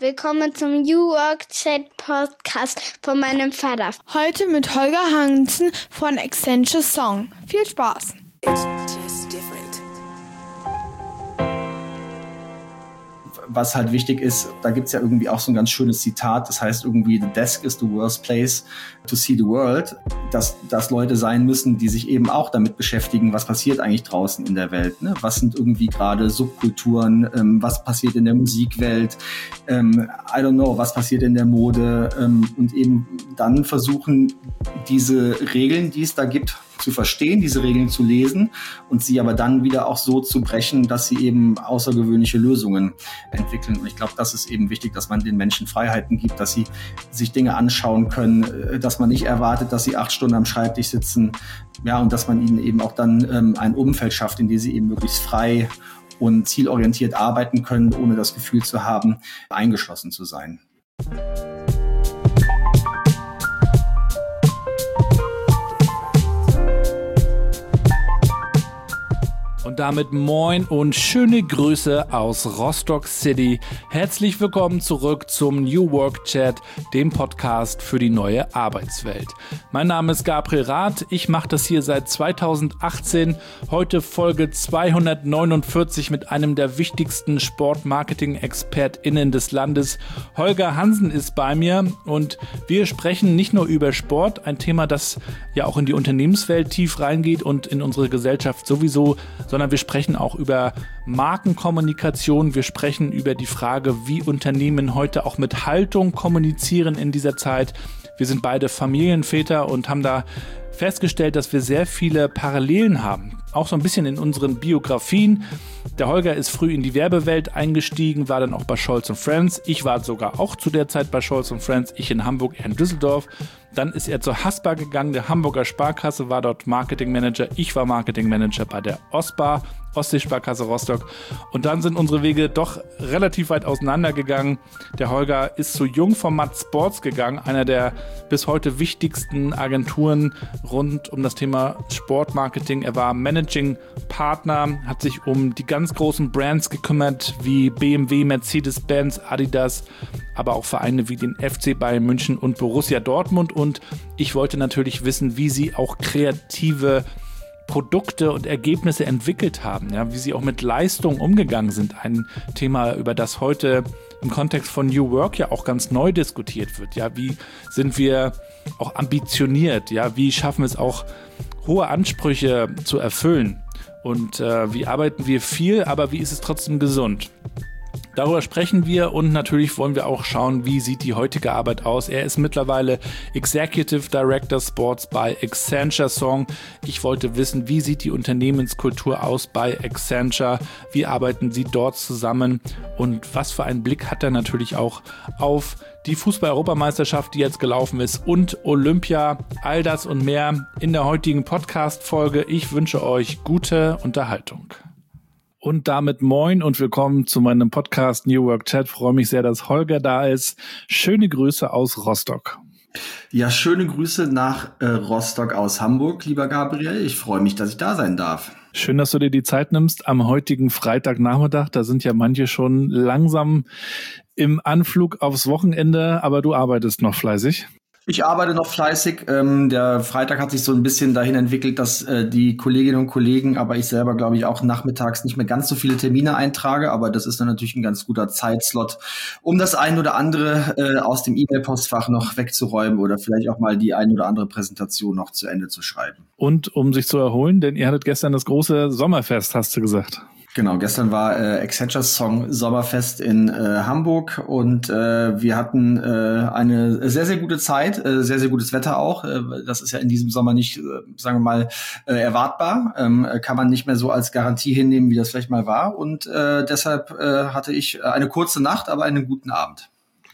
Willkommen zum New Work Chat Podcast von meinem Vater. Heute mit Holger Hansen von Accenture Song. Viel Spaß! Was halt wichtig ist, da gibt's ja irgendwie auch so ein ganz schönes Zitat, das heißt irgendwie, the desk is the worst place to see the world, dass Leute sein müssen, die sich eben auch damit beschäftigen, was passiert eigentlich draußen in der Welt, ne? Was sind irgendwie gerade Subkulturen, was passiert in der Musikwelt, I don't know, was passiert in der Mode, und eben dann versuchen, diese Regeln, die es da gibt, zu verstehen, diese Regeln zu lesen und sie aber dann wieder auch so zu brechen, dass sie eben außergewöhnliche Lösungen entwickeln. Und ich glaube, das ist eben wichtig, dass man den Menschen Freiheiten gibt, dass sie sich Dinge anschauen können, dass man nicht erwartet, dass sie 8 Stunden am Schreibtisch sitzen, ja, und dass man ihnen eben auch dann ein Umfeld schafft, in dem sie eben möglichst frei und zielorientiert arbeiten können, ohne das Gefühl zu haben, eingeschlossen zu sein. Und damit moin und schöne Grüße aus Rostock City. Herzlich willkommen zurück zum New Work Chat, dem Podcast für die neue Arbeitswelt. Mein Name ist Gabriel Rath, ich mache das hier seit 2018, heute Folge 249 mit einem der wichtigsten Sportmarketing-ExpertInnen des Landes. Holger Hansen ist bei mir und wir sprechen nicht nur über Sport, ein Thema, das ja auch in die Unternehmenswelt tief reingeht und in unsere Gesellschaft sowieso, sondern wir sprechen auch über Markenkommunikation. Wir sprechen über die Frage, wie Unternehmen heute auch mit Haltung kommunizieren in dieser Zeit. Wir sind beide Familienväter und haben da festgestellt, dass wir sehr viele Parallelen haben. Auch so ein bisschen in unseren Biografien. Der Holger ist früh in die Werbewelt eingestiegen, war dann auch bei Scholz & Friends. Ich war sogar auch zu der Zeit bei Scholz & Friends. Ich in Hamburg, er in Düsseldorf. Dann ist er zur Haspa gegangen, der Hamburger Sparkasse, war dort Marketingmanager. Ich war Marketingmanager bei der OSPA, Ostseesparkasse Rostock. Und dann sind unsere Wege doch relativ weit auseinandergegangen. Der Holger ist zu Jungformat Sports gegangen, einer der bis heute wichtigsten Agenturen rund um das Thema Sportmarketing. Er war Managing Partner, hat sich um die ganz großen Brands gekümmert, wie BMW, Mercedes-Benz, Adidas, aber auch Vereine wie den FC Bayern München und Borussia Dortmund. Und ich wollte natürlich wissen, wie sie auch kreative Produkte und Ergebnisse entwickelt haben, ja, wie sie auch mit Leistung umgegangen sind. Ein Thema, über das heute im Kontext von New Work ja auch ganz neu diskutiert wird. Ja, wie sind wir auch ambitioniert? Ja, wie schaffen wir es auch, hohe Ansprüche zu erfüllen? Und wie arbeiten wir viel, aber wie ist es trotzdem gesund? Darüber sprechen wir und natürlich wollen wir auch schauen, wie sieht die heutige Arbeit aus. Er ist mittlerweile Executive Director Sports bei Accenture Song. Ich wollte wissen, wie sieht die Unternehmenskultur aus bei Accenture? Wie arbeiten sie dort zusammen? Und was für einen Blick hat er natürlich auch auf die Fußball-Europameisterschaft, die jetzt gelaufen ist, und Olympia. All das und mehr in der heutigen Podcast-Folge. Ich wünsche euch gute Unterhaltung. Und damit moin und willkommen zu meinem Podcast New Work Chat. Freue mich sehr, dass Holger da ist. Schöne Grüße aus Rostock. Ja, schöne Grüße nach Rostock aus Hamburg, lieber Gabriel. Ich freue mich, dass ich da sein darf. Schön, dass du dir die Zeit nimmst am heutigen Freitagnachmittag. Da sind ja manche schon langsam im Anflug aufs Wochenende, aber du arbeitest noch fleißig. Ich arbeite noch fleißig. Der Freitag hat sich so ein bisschen dahin entwickelt, dass die Kolleginnen und Kollegen, aber ich selber, glaube ich, auch nachmittags nicht mehr ganz so viele Termine eintrage. Aber das ist dann natürlich ein ganz guter Zeitslot, um das ein oder andere aus dem E-Mail-Postfach noch wegzuräumen oder vielleicht auch mal die ein oder andere Präsentation noch zu Ende zu schreiben. Und um sich zu erholen, denn ihr hattet gestern das große Sommerfest, hast du gesagt. Genau, gestern war Accenture Song Sommerfest in Hamburg und wir hatten eine sehr, sehr gute Zeit, sehr, sehr gutes Wetter auch. Das ist ja in diesem Sommer nicht, sagen wir mal, erwartbar. Kann man nicht mehr so als Garantie hinnehmen, wie das vielleicht mal war. Und deshalb hatte ich eine kurze Nacht, aber einen guten Abend.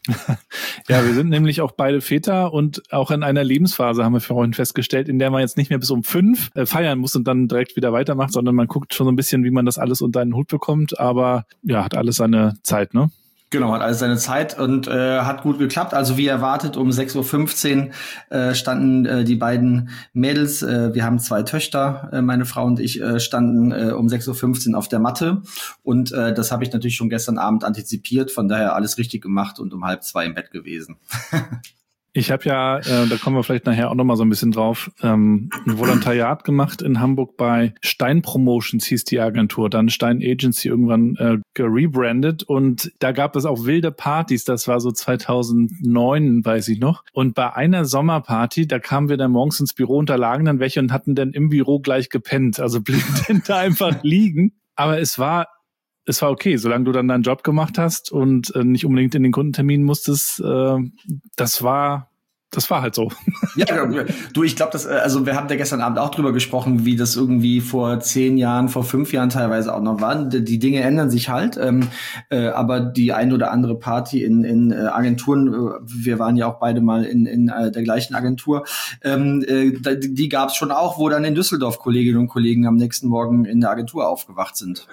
Ja, wir sind nämlich auch beide Väter und auch in einer Lebensphase haben wir vorhin festgestellt, in der man jetzt nicht mehr bis um 5 feiern muss und dann direkt wieder weitermacht, sondern man guckt schon so ein bisschen, wie man das alles unter einen Hut bekommt, aber ja, hat alles seine Zeit, ne? Genau, hat alles seine Zeit und hat gut geklappt. Also wie erwartet, um 6:15 Uhr standen die beiden Mädels, wir haben 2 Töchter, meine Frau und ich, standen um 6:15 Uhr auf der Matte. Und das habe ich natürlich schon gestern Abend antizipiert, von daher alles richtig gemacht und um 1:30 im Bett gewesen. Ich habe ja, da kommen wir vielleicht nachher auch nochmal so ein bisschen drauf, ein Volontariat gemacht in Hamburg bei Stein Promotions, hieß die Agentur, dann Stein Agency irgendwann gerebrandet und da gab es auch wilde Partys, das war so 2009, weiß ich noch. Und bei einer Sommerparty, da kamen wir dann morgens ins Büro und da lagen dann welche und hatten dann im Büro gleich gepennt, also blieben dann da einfach liegen. Aber es war okay, solange du dann deinen Job gemacht hast und nicht unbedingt in den Kundentermin musstest, das war halt so. Ja, du, ich glaube, also wir haben ja gestern Abend auch drüber gesprochen, wie das irgendwie vor 10 Jahren, vor 5 Jahren teilweise auch noch war. Die Dinge ändern sich halt, aber die ein oder andere Party in Agenturen, wir waren ja auch beide mal in der gleichen Agentur, die gab es schon auch, wo dann in Düsseldorf Kolleginnen und Kollegen am nächsten Morgen in der Agentur aufgewacht sind.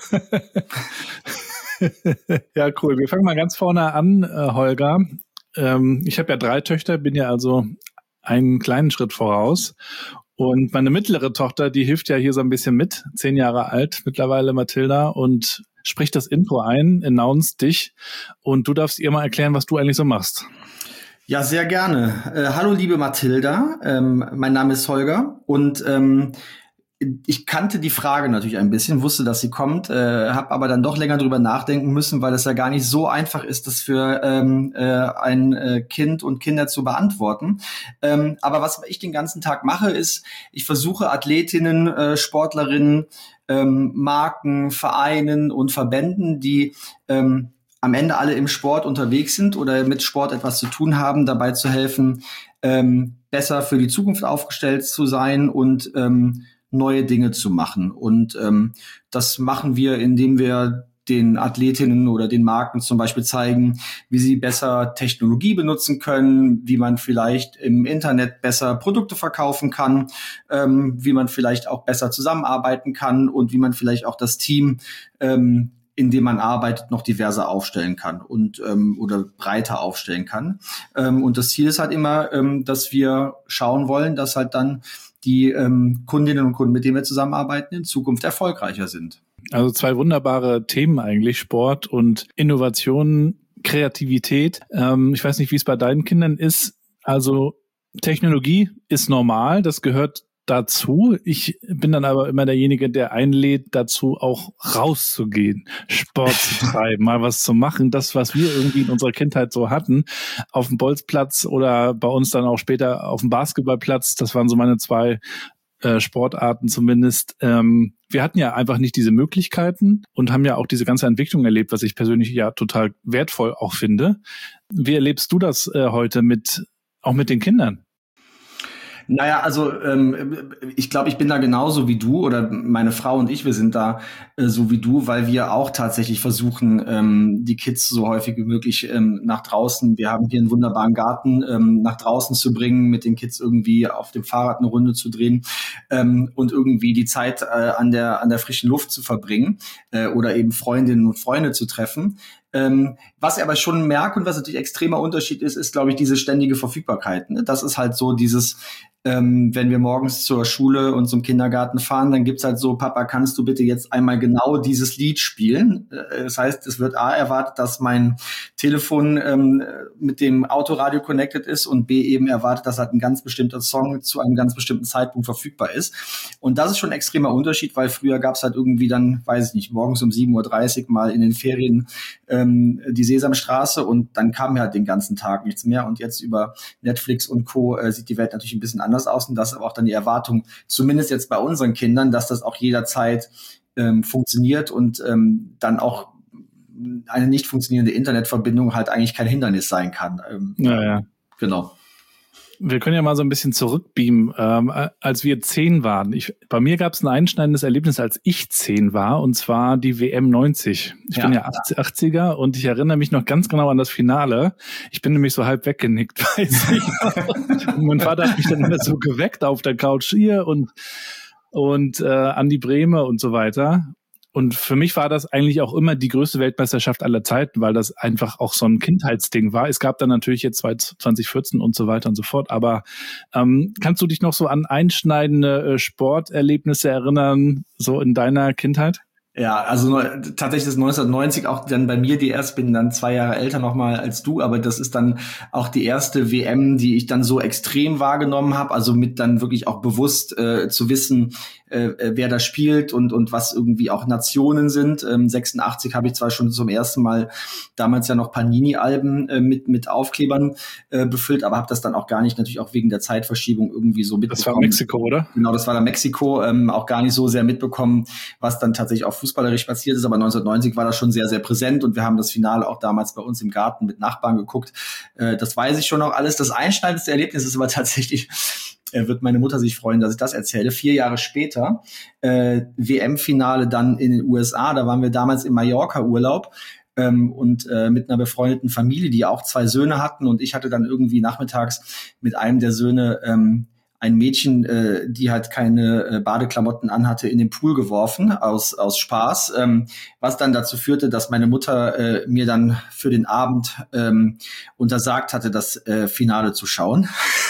Ja, cool. Wir fangen mal ganz vorne an, Holger. Ich habe ja 3 Töchter, bin ja also einen kleinen Schritt voraus. Und meine mittlere Tochter, die hilft ja hier so ein bisschen mit, 10 Jahre alt mittlerweile, Mathilda, und spricht das Intro ein, announced dich. Und du darfst ihr mal erklären, was du eigentlich so machst. Ja, sehr gerne. Hallo, liebe Mathilda. Mein Name ist Holger und ich kannte die Frage natürlich ein bisschen, wusste, dass sie kommt, habe aber dann doch länger drüber nachdenken müssen, weil es ja gar nicht so einfach ist, das für ein Kind und Kinder zu beantworten. Aber was ich den ganzen Tag mache, ist, ich versuche Athletinnen, Sportlerinnen, Marken, Vereinen und Verbänden, die am Ende alle im Sport unterwegs sind oder mit Sport etwas zu tun haben, dabei zu helfen, besser für die Zukunft aufgestellt zu sein und neue Dinge zu machen. Und das machen wir, indem wir den Athletinnen oder den Marken zum Beispiel zeigen, wie sie besser Technologie benutzen können, wie man vielleicht im Internet besser Produkte verkaufen kann, wie man vielleicht auch besser zusammenarbeiten kann und wie man vielleicht auch das Team, in dem man arbeitet, noch diverser aufstellen kann und oder breiter aufstellen kann. Und das Ziel ist halt immer, dass wir schauen wollen, dass halt dann die Kundinnen und Kunden, mit denen wir zusammenarbeiten, in Zukunft erfolgreicher sind. Also 2 wunderbare Themen eigentlich, Sport und Innovation, Kreativität. Ich weiß nicht, wie es bei deinen Kindern ist. Also Technologie ist normal, das gehört dazu. Ich bin dann aber immer derjenige, der einlädt, dazu auch rauszugehen, Sport zu treiben, mal was zu machen. Das, was wir irgendwie in unserer Kindheit so hatten, auf dem Bolzplatz oder bei uns dann auch später auf dem Basketballplatz, das waren so meine 2 Sportarten zumindest. Wir hatten ja einfach nicht diese Möglichkeiten und haben ja auch diese ganze Entwicklung erlebt, was ich persönlich ja total wertvoll auch finde. Wie erlebst du das heute auch mit den Kindern? Naja, also ich glaube, ich bin da genauso wie du oder meine Frau und ich, wir sind da so wie du, weil wir auch tatsächlich versuchen, die Kids so häufig wie möglich nach draußen, wir haben hier einen wunderbaren Garten, nach draußen zu bringen, mit den Kids irgendwie auf dem Fahrrad eine Runde zu drehen und irgendwie die Zeit an der frischen Luft zu verbringen oder eben Freundinnen und Freunde zu treffen. Was ich aber schon merke und was natürlich extremer Unterschied ist, glaube ich, diese ständige Verfügbarkeit. Ne? Das ist halt so dieses, wenn wir morgens zur Schule und zum Kindergarten fahren, dann gibt's halt so, Papa, kannst du bitte jetzt einmal genau dieses Lied spielen? Das heißt, es wird A erwartet, dass mein Telefon mit dem Autoradio connected ist und B eben erwartet, dass halt ein ganz bestimmter Song zu einem ganz bestimmten Zeitpunkt verfügbar ist. Und das ist schon ein extremer Unterschied, weil früher gab's halt irgendwie dann, weiß ich nicht, morgens um 7:30 Uhr mal in den Ferien die Sesamstraße und dann kam halt den ganzen Tag nichts mehr. Und jetzt über Netflix und Co. Sieht die Welt natürlich ein bisschen anders aus und das ist aber auch dann die Erwartung, zumindest jetzt bei unseren Kindern, dass das auch jederzeit funktioniert und dann auch eine nicht funktionierende Internetverbindung halt eigentlich kein Hindernis sein kann. Ja. Genau. Wir können ja mal so ein bisschen zurückbeamen. Als wir 10 waren, bei mir gab es ein einschneidendes Erlebnis, als ich 10 war, und zwar die WM 90. Ich bin ja 80er und ich erinnere mich noch ganz genau an das Finale. Ich bin nämlich so halb weggenickt, weiß ich. Und mein Vater hat mich dann immer so geweckt auf der Couch hier und Andi Brehme und so weiter. Und für mich war das eigentlich auch immer die größte Weltmeisterschaft aller Zeiten, weil das einfach auch so ein Kindheitsding war. Es gab dann natürlich jetzt 2014 und so weiter und so fort. Aber kannst du dich noch so an einschneidende Sporterlebnisse erinnern, so in deiner Kindheit? Ja, also tatsächlich ist 1990 auch dann bei mir bin dann 2 Jahre älter nochmal als du, aber das ist dann auch die erste WM, die ich dann so extrem wahrgenommen habe, also mit dann wirklich auch bewusst zu wissen, wer da spielt und was irgendwie auch Nationen sind. 86 habe ich zwar schon zum ersten Mal damals ja noch Panini-Alben mit Aufklebern befüllt, aber habe das dann auch gar nicht, natürlich auch wegen der Zeitverschiebung irgendwie so mitbekommen. Das war Mexiko, oder? Genau, das war dann Mexiko, auch gar nicht so sehr mitbekommen, was dann tatsächlich auch fußballerisch passiert ist, aber 1990 war das schon sehr, sehr präsent und wir haben das Finale auch damals bei uns im Garten mit Nachbarn geguckt. Das weiß ich schon noch alles. Das einschneidendste Erlebnis ist aber tatsächlich, wird meine Mutter sich freuen, dass ich das erzähle, 4 Jahre später, WM-Finale dann in den USA, da waren wir damals im Mallorca-Urlaub, und mit einer befreundeten Familie, die auch 2 Söhne hatten und ich hatte dann irgendwie nachmittags mit einem der Söhne ein Mädchen, die halt keine Badeklamotten anhatte, in den Pool geworfen, aus Spaß, was dann dazu führte, dass meine Mutter mir dann für den Abend untersagt hatte, das Finale zu schauen,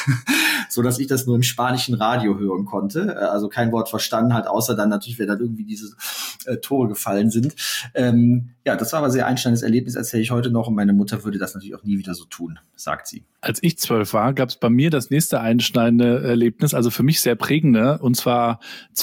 so dass ich das nur im spanischen Radio hören konnte, also kein Wort verstanden hat, außer dann natürlich, wenn dann irgendwie diese Tore gefallen sind. Ja, das war aber ein sehr einschneidendes Erlebnis, erzähle ich heute noch, und meine Mutter würde das natürlich auch nie wieder so tun, sagt sie. Als ich 12 war, gab es bei mir das nächste einschneidende Erlebnis, also für mich sehr prägende, und zwar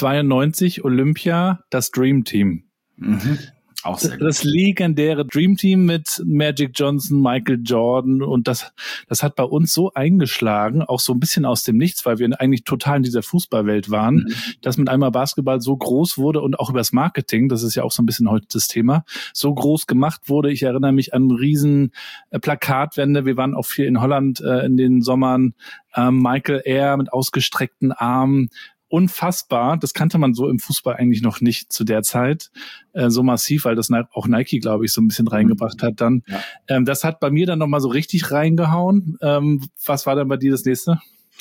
92 Olympia, das Dream Team. Mhm. Auch sehr gut. Das legendäre Dream Team mit Magic Johnson, Michael Jordan, und das hat bei uns so eingeschlagen, auch so ein bisschen aus dem Nichts, weil wir eigentlich total in dieser Fußballwelt waren, dass mit einmal Basketball so groß wurde und auch übers Marketing, das ist ja auch so ein bisschen heute das Thema, so groß gemacht wurde. Ich erinnere mich an riesen Plakatwände. Wir waren auch viel in Holland in den Sommern. Michael Air mit ausgestreckten Armen. Unfassbar, das kannte man so im Fußball eigentlich noch nicht zu der Zeit, so massiv, weil das auch Nike, glaube ich, so ein bisschen reingebracht hat dann. Ja. Das hat bei mir dann nochmal so richtig reingehauen. Was war dann bei dir das nächste?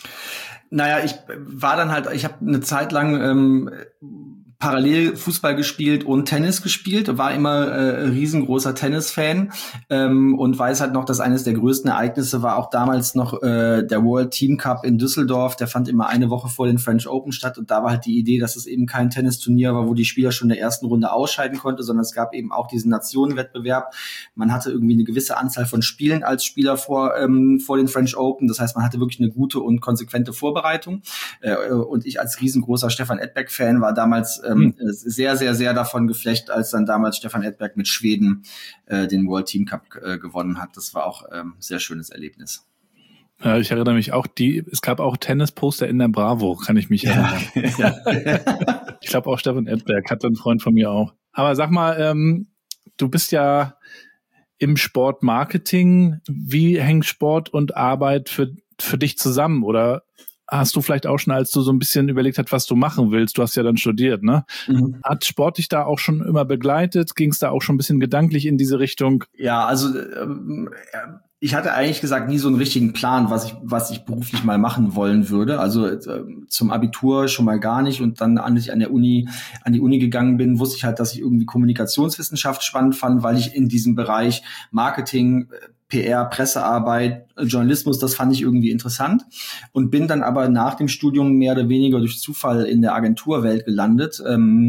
Naja, ich habe eine Zeit lang parallel Fußball gespielt und Tennis gespielt, war immer riesengroßer Tennis-Fan und weiß halt noch, dass eines der größten Ereignisse war auch damals noch der World Team Cup in Düsseldorf. Der fand immer eine Woche vor den French Open statt und da war halt die Idee, dass es eben kein Tennisturnier war, wo die Spieler schon in der ersten Runde ausscheiden konnten, sondern es gab eben auch diesen Nationenwettbewerb. Man hatte irgendwie eine gewisse Anzahl von Spielen als Spieler vor den French Open. Das heißt, man hatte wirklich eine gute und konsequente Vorbereitung. Und ich als riesengroßer Stefan Edberg-Fan war damals sehr, sehr, sehr davon geflecht, als dann damals Stefan Edberg mit Schweden den World Team Cup gewonnen hat. Das war auch sehr schönes Erlebnis. Ja, ich erinnere mich auch, es gab auch Tennisposter in der Bravo, kann ich mich erinnern. Ja. Ich glaube auch Stefan Edberg hat einen Freund von mir auch. Aber sag mal, du bist ja im Sportmarketing. Wie hängen Sport und Arbeit für dich zusammen? Oder hast du vielleicht auch schon, als du so ein bisschen überlegt hast, was du machen willst, du hast ja dann studiert, ne? Mhm. Hat Sport dich da auch schon immer begleitet? Ging es da auch schon ein bisschen gedanklich in diese Richtung? Ja, also ich hatte eigentlich gesagt nie so einen richtigen Plan, was ich beruflich mal machen wollen würde. Also zum Abitur schon mal gar nicht, und dann, als ich an die Uni gegangen bin, wusste ich halt, dass ich irgendwie Kommunikationswissenschaft spannend fand, weil ich in diesem Bereich Marketing, PR, Pressearbeit, Journalismus, das fand ich irgendwie interessant, und bin dann aber nach dem Studium mehr oder weniger durch Zufall in der Agenturwelt gelandet,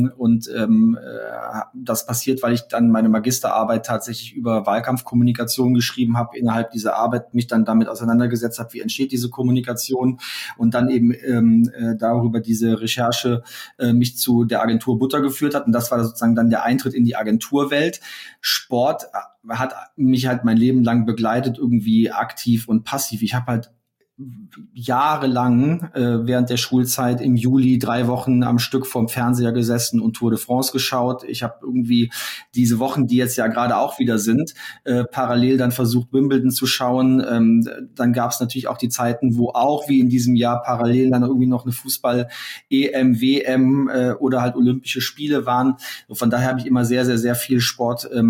das passiert, weil ich dann meine Magisterarbeit tatsächlich über Wahlkampfkommunikation geschrieben habe, innerhalb dieser Arbeit mich dann damit auseinandergesetzt habe, wie entsteht diese Kommunikation, und dann eben darüber diese Recherche mich zu der Agentur Butter geführt hat, und das war sozusagen dann der Eintritt in die Agenturwelt. Sport hat mich halt mein Leben lang begleitet, irgendwie aktiv und passiv. Ich habe halt jahrelang während der Schulzeit im Juli 3 Wochen am Stück vorm Fernseher gesessen und Tour de France geschaut. Ich habe irgendwie diese Wochen, die jetzt ja gerade auch wieder sind, parallel dann versucht, Wimbledon zu schauen. Dann gab es natürlich auch die Zeiten, wo auch wie in diesem Jahr parallel dann irgendwie noch eine Fußball-EM, WM oder halt Olympische Spiele waren. Und von daher habe ich immer sehr, sehr, sehr viel Sport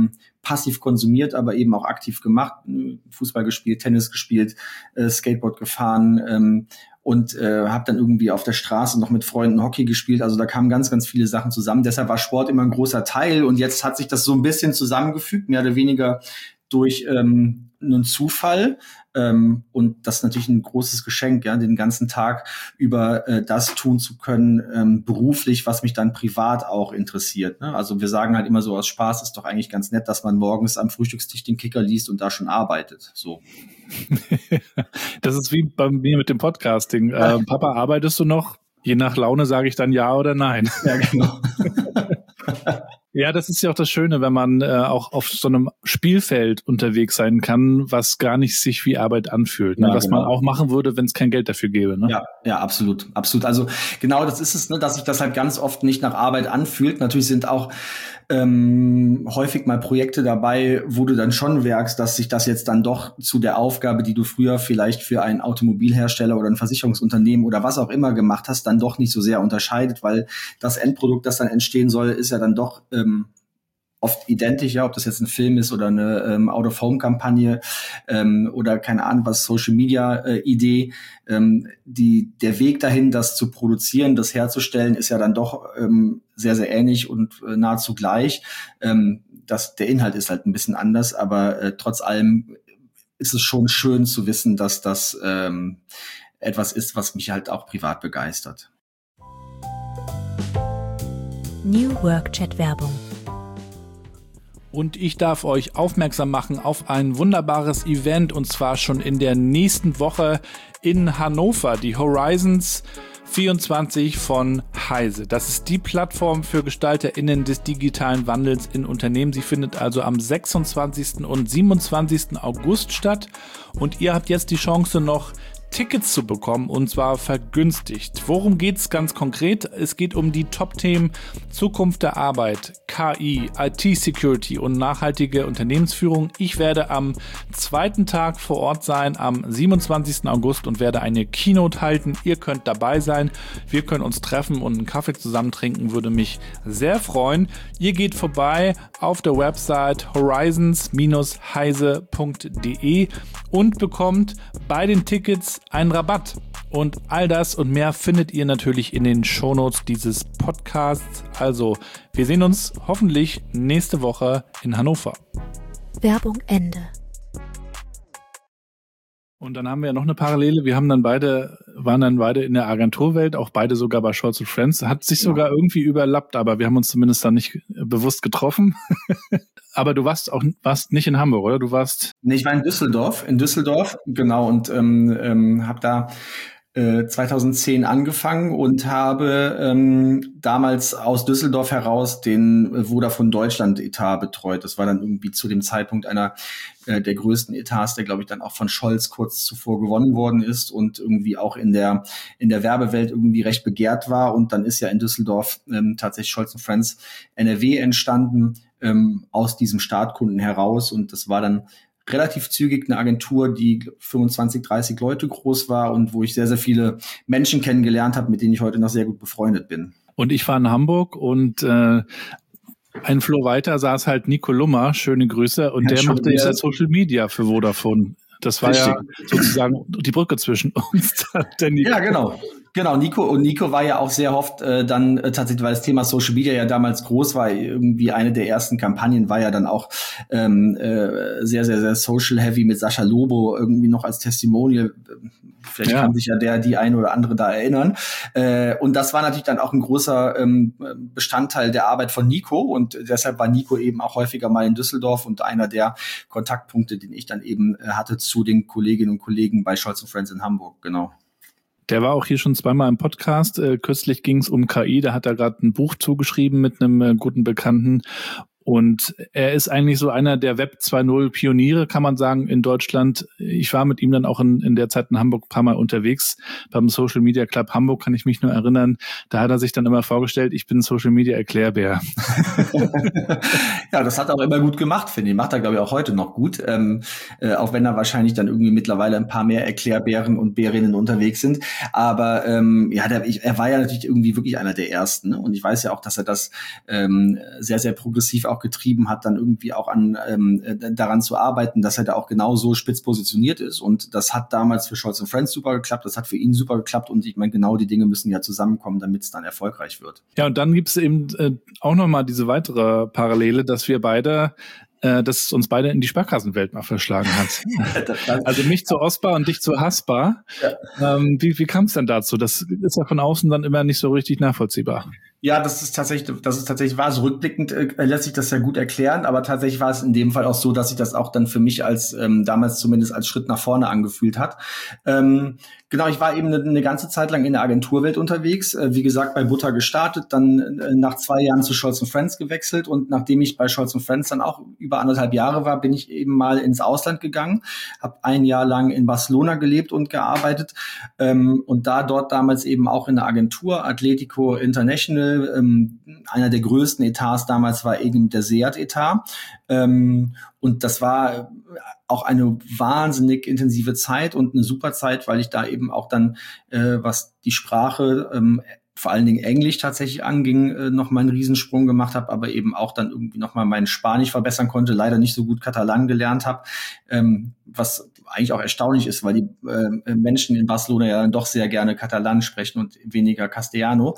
passiv konsumiert, aber eben auch aktiv gemacht. Fußball gespielt, Tennis gespielt, Skateboard gefahren, und habe dann irgendwie auf der Straße noch mit Freunden Hockey gespielt. Also da kamen ganz, ganz viele Sachen zusammen. Deshalb war Sport immer ein großer Teil. Und jetzt hat sich das so ein bisschen zusammengefügt, mehr oder weniger durch einen Zufall. Und das ist natürlich ein großes Geschenk, ja, den ganzen Tag über das tun zu können, beruflich, was mich dann privat auch interessiert. Ne? Also wir sagen halt immer so aus Spaß, ist doch eigentlich ganz nett, dass man morgens am Frühstückstisch den Kicker liest und da schon arbeitet. So. Das ist wie bei mir mit dem Podcasting. Papa, arbeitest du noch? Je nach Laune sage ich dann ja oder nein. Ja, genau. Ja, das ist ja auch das Schöne, wenn man auch auf so einem Spielfeld unterwegs sein kann, was gar nicht sich wie Arbeit anfühlt, ne? Ja, Was genau. man auch machen würde, wenn es kein Geld dafür gäbe. Ne? Ja, absolut, absolut. Also genau, das ist es, ne, dass sich das halt ganz oft nicht nach Arbeit anfühlt. Natürlich sind auch häufig mal Projekte dabei, wo du dann schon merkst, dass sich das jetzt dann doch zu der Aufgabe, die du früher vielleicht für einen Automobilhersteller oder ein Versicherungsunternehmen oder was auch immer gemacht hast, dann doch nicht so sehr unterscheidet, weil das Endprodukt, das dann entstehen soll, ist ja dann doch oft identisch, ja, ob das jetzt ein Film ist oder eine Out-of-Home-Kampagne oder keine Ahnung was, Social-Media-Idee. Der Weg dahin, das zu produzieren, das herzustellen, ist ja dann doch sehr, sehr ähnlich und nahezu gleich. Der Inhalt ist halt ein bisschen anders, aber trotz allem ist es schon schön zu wissen, dass das etwas ist, was mich halt auch privat begeistert. New Work Chat Werbung. Und ich darf euch aufmerksam machen auf ein wunderbares Event, und zwar schon in der nächsten Woche in Hannover, die Horizons 24 von Heise. Das ist die Plattform für GestalterInnen des digitalen Wandels in Unternehmen. Sie findet also am 26. und 27. August statt. Und ihr habt jetzt die Chance, noch Tickets zu bekommen, und zwar vergünstigt. Worum geht's ganz konkret? Es geht um die Top-Themen Zukunft der Arbeit, KI, IT-Security und nachhaltige Unternehmensführung. Ich werde am zweiten Tag vor Ort sein, am 27. August, und werde eine Keynote halten. Ihr könnt dabei sein. Wir können uns treffen und einen Kaffee zusammen trinken. Würde mich sehr freuen. Ihr geht vorbei auf der Website horizons-heise.de und bekommt bei den Tickets einen Rabatt. Und all das und mehr findet ihr natürlich in den Shownotes dieses Podcasts. Also, wir sehen uns hoffentlich nächste Woche in Hannover. Werbung Ende. Und dann haben wir ja noch eine Parallele. Wir waren dann beide in der Agenturwelt, auch beide sogar bei Scholz & Friends. Hat sich sogar irgendwie überlappt, aber wir haben uns zumindest dann nicht bewusst getroffen. Aber du warst nicht in Hamburg, oder? Nee, ich war in Düsseldorf, genau, und habe da 2010 angefangen und habe damals aus Düsseldorf heraus den Vodafone Deutschland Etat betreut. Das war dann irgendwie zu dem Zeitpunkt einer der größten Etats, der, glaube ich, dann auch von Scholz kurz zuvor gewonnen worden ist und irgendwie auch in der Werbewelt irgendwie recht begehrt war. Und dann ist ja in Düsseldorf tatsächlich Scholz & Friends NRW entstanden, aus diesem Startkunden heraus. Und das war dann relativ zügig eine Agentur, die 25, 30 Leute groß war und wo ich sehr, sehr viele Menschen kennengelernt habe, mit denen ich heute noch sehr gut befreundet bin. Und ich war in Hamburg und ein Flur weiter saß halt Nico Lummer, schöne Grüße, und der machte ja Social Media für Vodafone. Das war ja sozusagen die Brücke zwischen uns. Ja, genau. Genau, Nico war ja auch sehr oft dann tatsächlich, weil das Thema Social Media ja damals groß war, irgendwie eine der ersten Kampagnen war ja dann auch sehr, sehr, sehr social heavy mit Sascha Lobo irgendwie noch als Testimonial. Vielleicht kann sich ja die eine oder andere da erinnern. Und das war natürlich dann auch ein großer Bestandteil der Arbeit von Nico, und deshalb war Nico eben auch häufiger mal in Düsseldorf und einer der Kontaktpunkte, den ich dann eben hatte zu den Kolleginnen und Kollegen bei Scholz & Friends in Hamburg, genau. Der war auch hier schon zweimal im Podcast. Kürzlich ging es um KI, da hat er gerade ein Buch zugeschrieben mit einem guten Bekannten. Und er ist eigentlich so einer der Web 2.0 Pioniere, kann man sagen, in Deutschland. Ich war mit ihm dann auch in der Zeit in Hamburg ein paar Mal unterwegs. Beim Social Media Club Hamburg kann ich mich nur erinnern. Da hat er sich dann immer vorgestellt, ich bin Social Media Erklärbär. Ja, das hat er auch immer gut gemacht, finde ich. Macht er, glaube ich, auch heute noch gut. Auch wenn da wahrscheinlich dann irgendwie mittlerweile ein paar mehr Erklärbären und Bärinnen unterwegs sind. Aber er war ja natürlich irgendwie wirklich einer der Ersten. Ne? Und ich weiß ja auch, dass er das sehr, sehr progressiv auch getrieben hat, dann irgendwie auch daran zu arbeiten, dass er da auch genauso spitz positioniert ist. Und das hat damals für Scholz & Friends super geklappt, das hat für ihn super geklappt. Und ich meine, genau die Dinge müssen ja zusammenkommen, damit es dann erfolgreich wird. Ja, und dann gibt es eben auch nochmal diese weitere Parallele, dass es uns beide in die Sparkassenwelt mal verschlagen hat. Also mich zu Osbar und dich zu Hasbar. Ja. Wie kam es denn dazu? Das ist ja von außen dann immer nicht so richtig nachvollziehbar. Ja, das ist tatsächlich wahr. So rückblickend lässt sich das ja gut erklären, aber tatsächlich war es in dem Fall auch so, dass sich das auch dann für mich als damals zumindest als Schritt nach vorne angefühlt hat. Genau, ich war eben eine ganze Zeit lang in der Agenturwelt unterwegs. Wie gesagt, bei Butter gestartet, dann nach 2 Jahren zu Scholz & Friends gewechselt und nachdem ich bei Scholz & Friends dann auch über 1,5 Jahre war, bin ich eben mal ins Ausland gegangen, habe 1 Jahr lang in Barcelona gelebt und gearbeitet und dort damals eben auch in der Agentur Atletico International. Einer der größten Etats damals war eben der SEAT-Etat. Und das war auch eine wahnsinnig intensive Zeit und eine super Zeit, weil ich da eben auch dann, was die Sprache, vor allen Dingen Englisch tatsächlich anging, noch mal einen Riesensprung gemacht habe, aber eben auch dann irgendwie noch mal mein Spanisch verbessern konnte, leider nicht so gut Katalan gelernt habe, was eigentlich auch erstaunlich ist, weil die Menschen in Barcelona ja dann doch sehr gerne Katalan sprechen und weniger Castellano.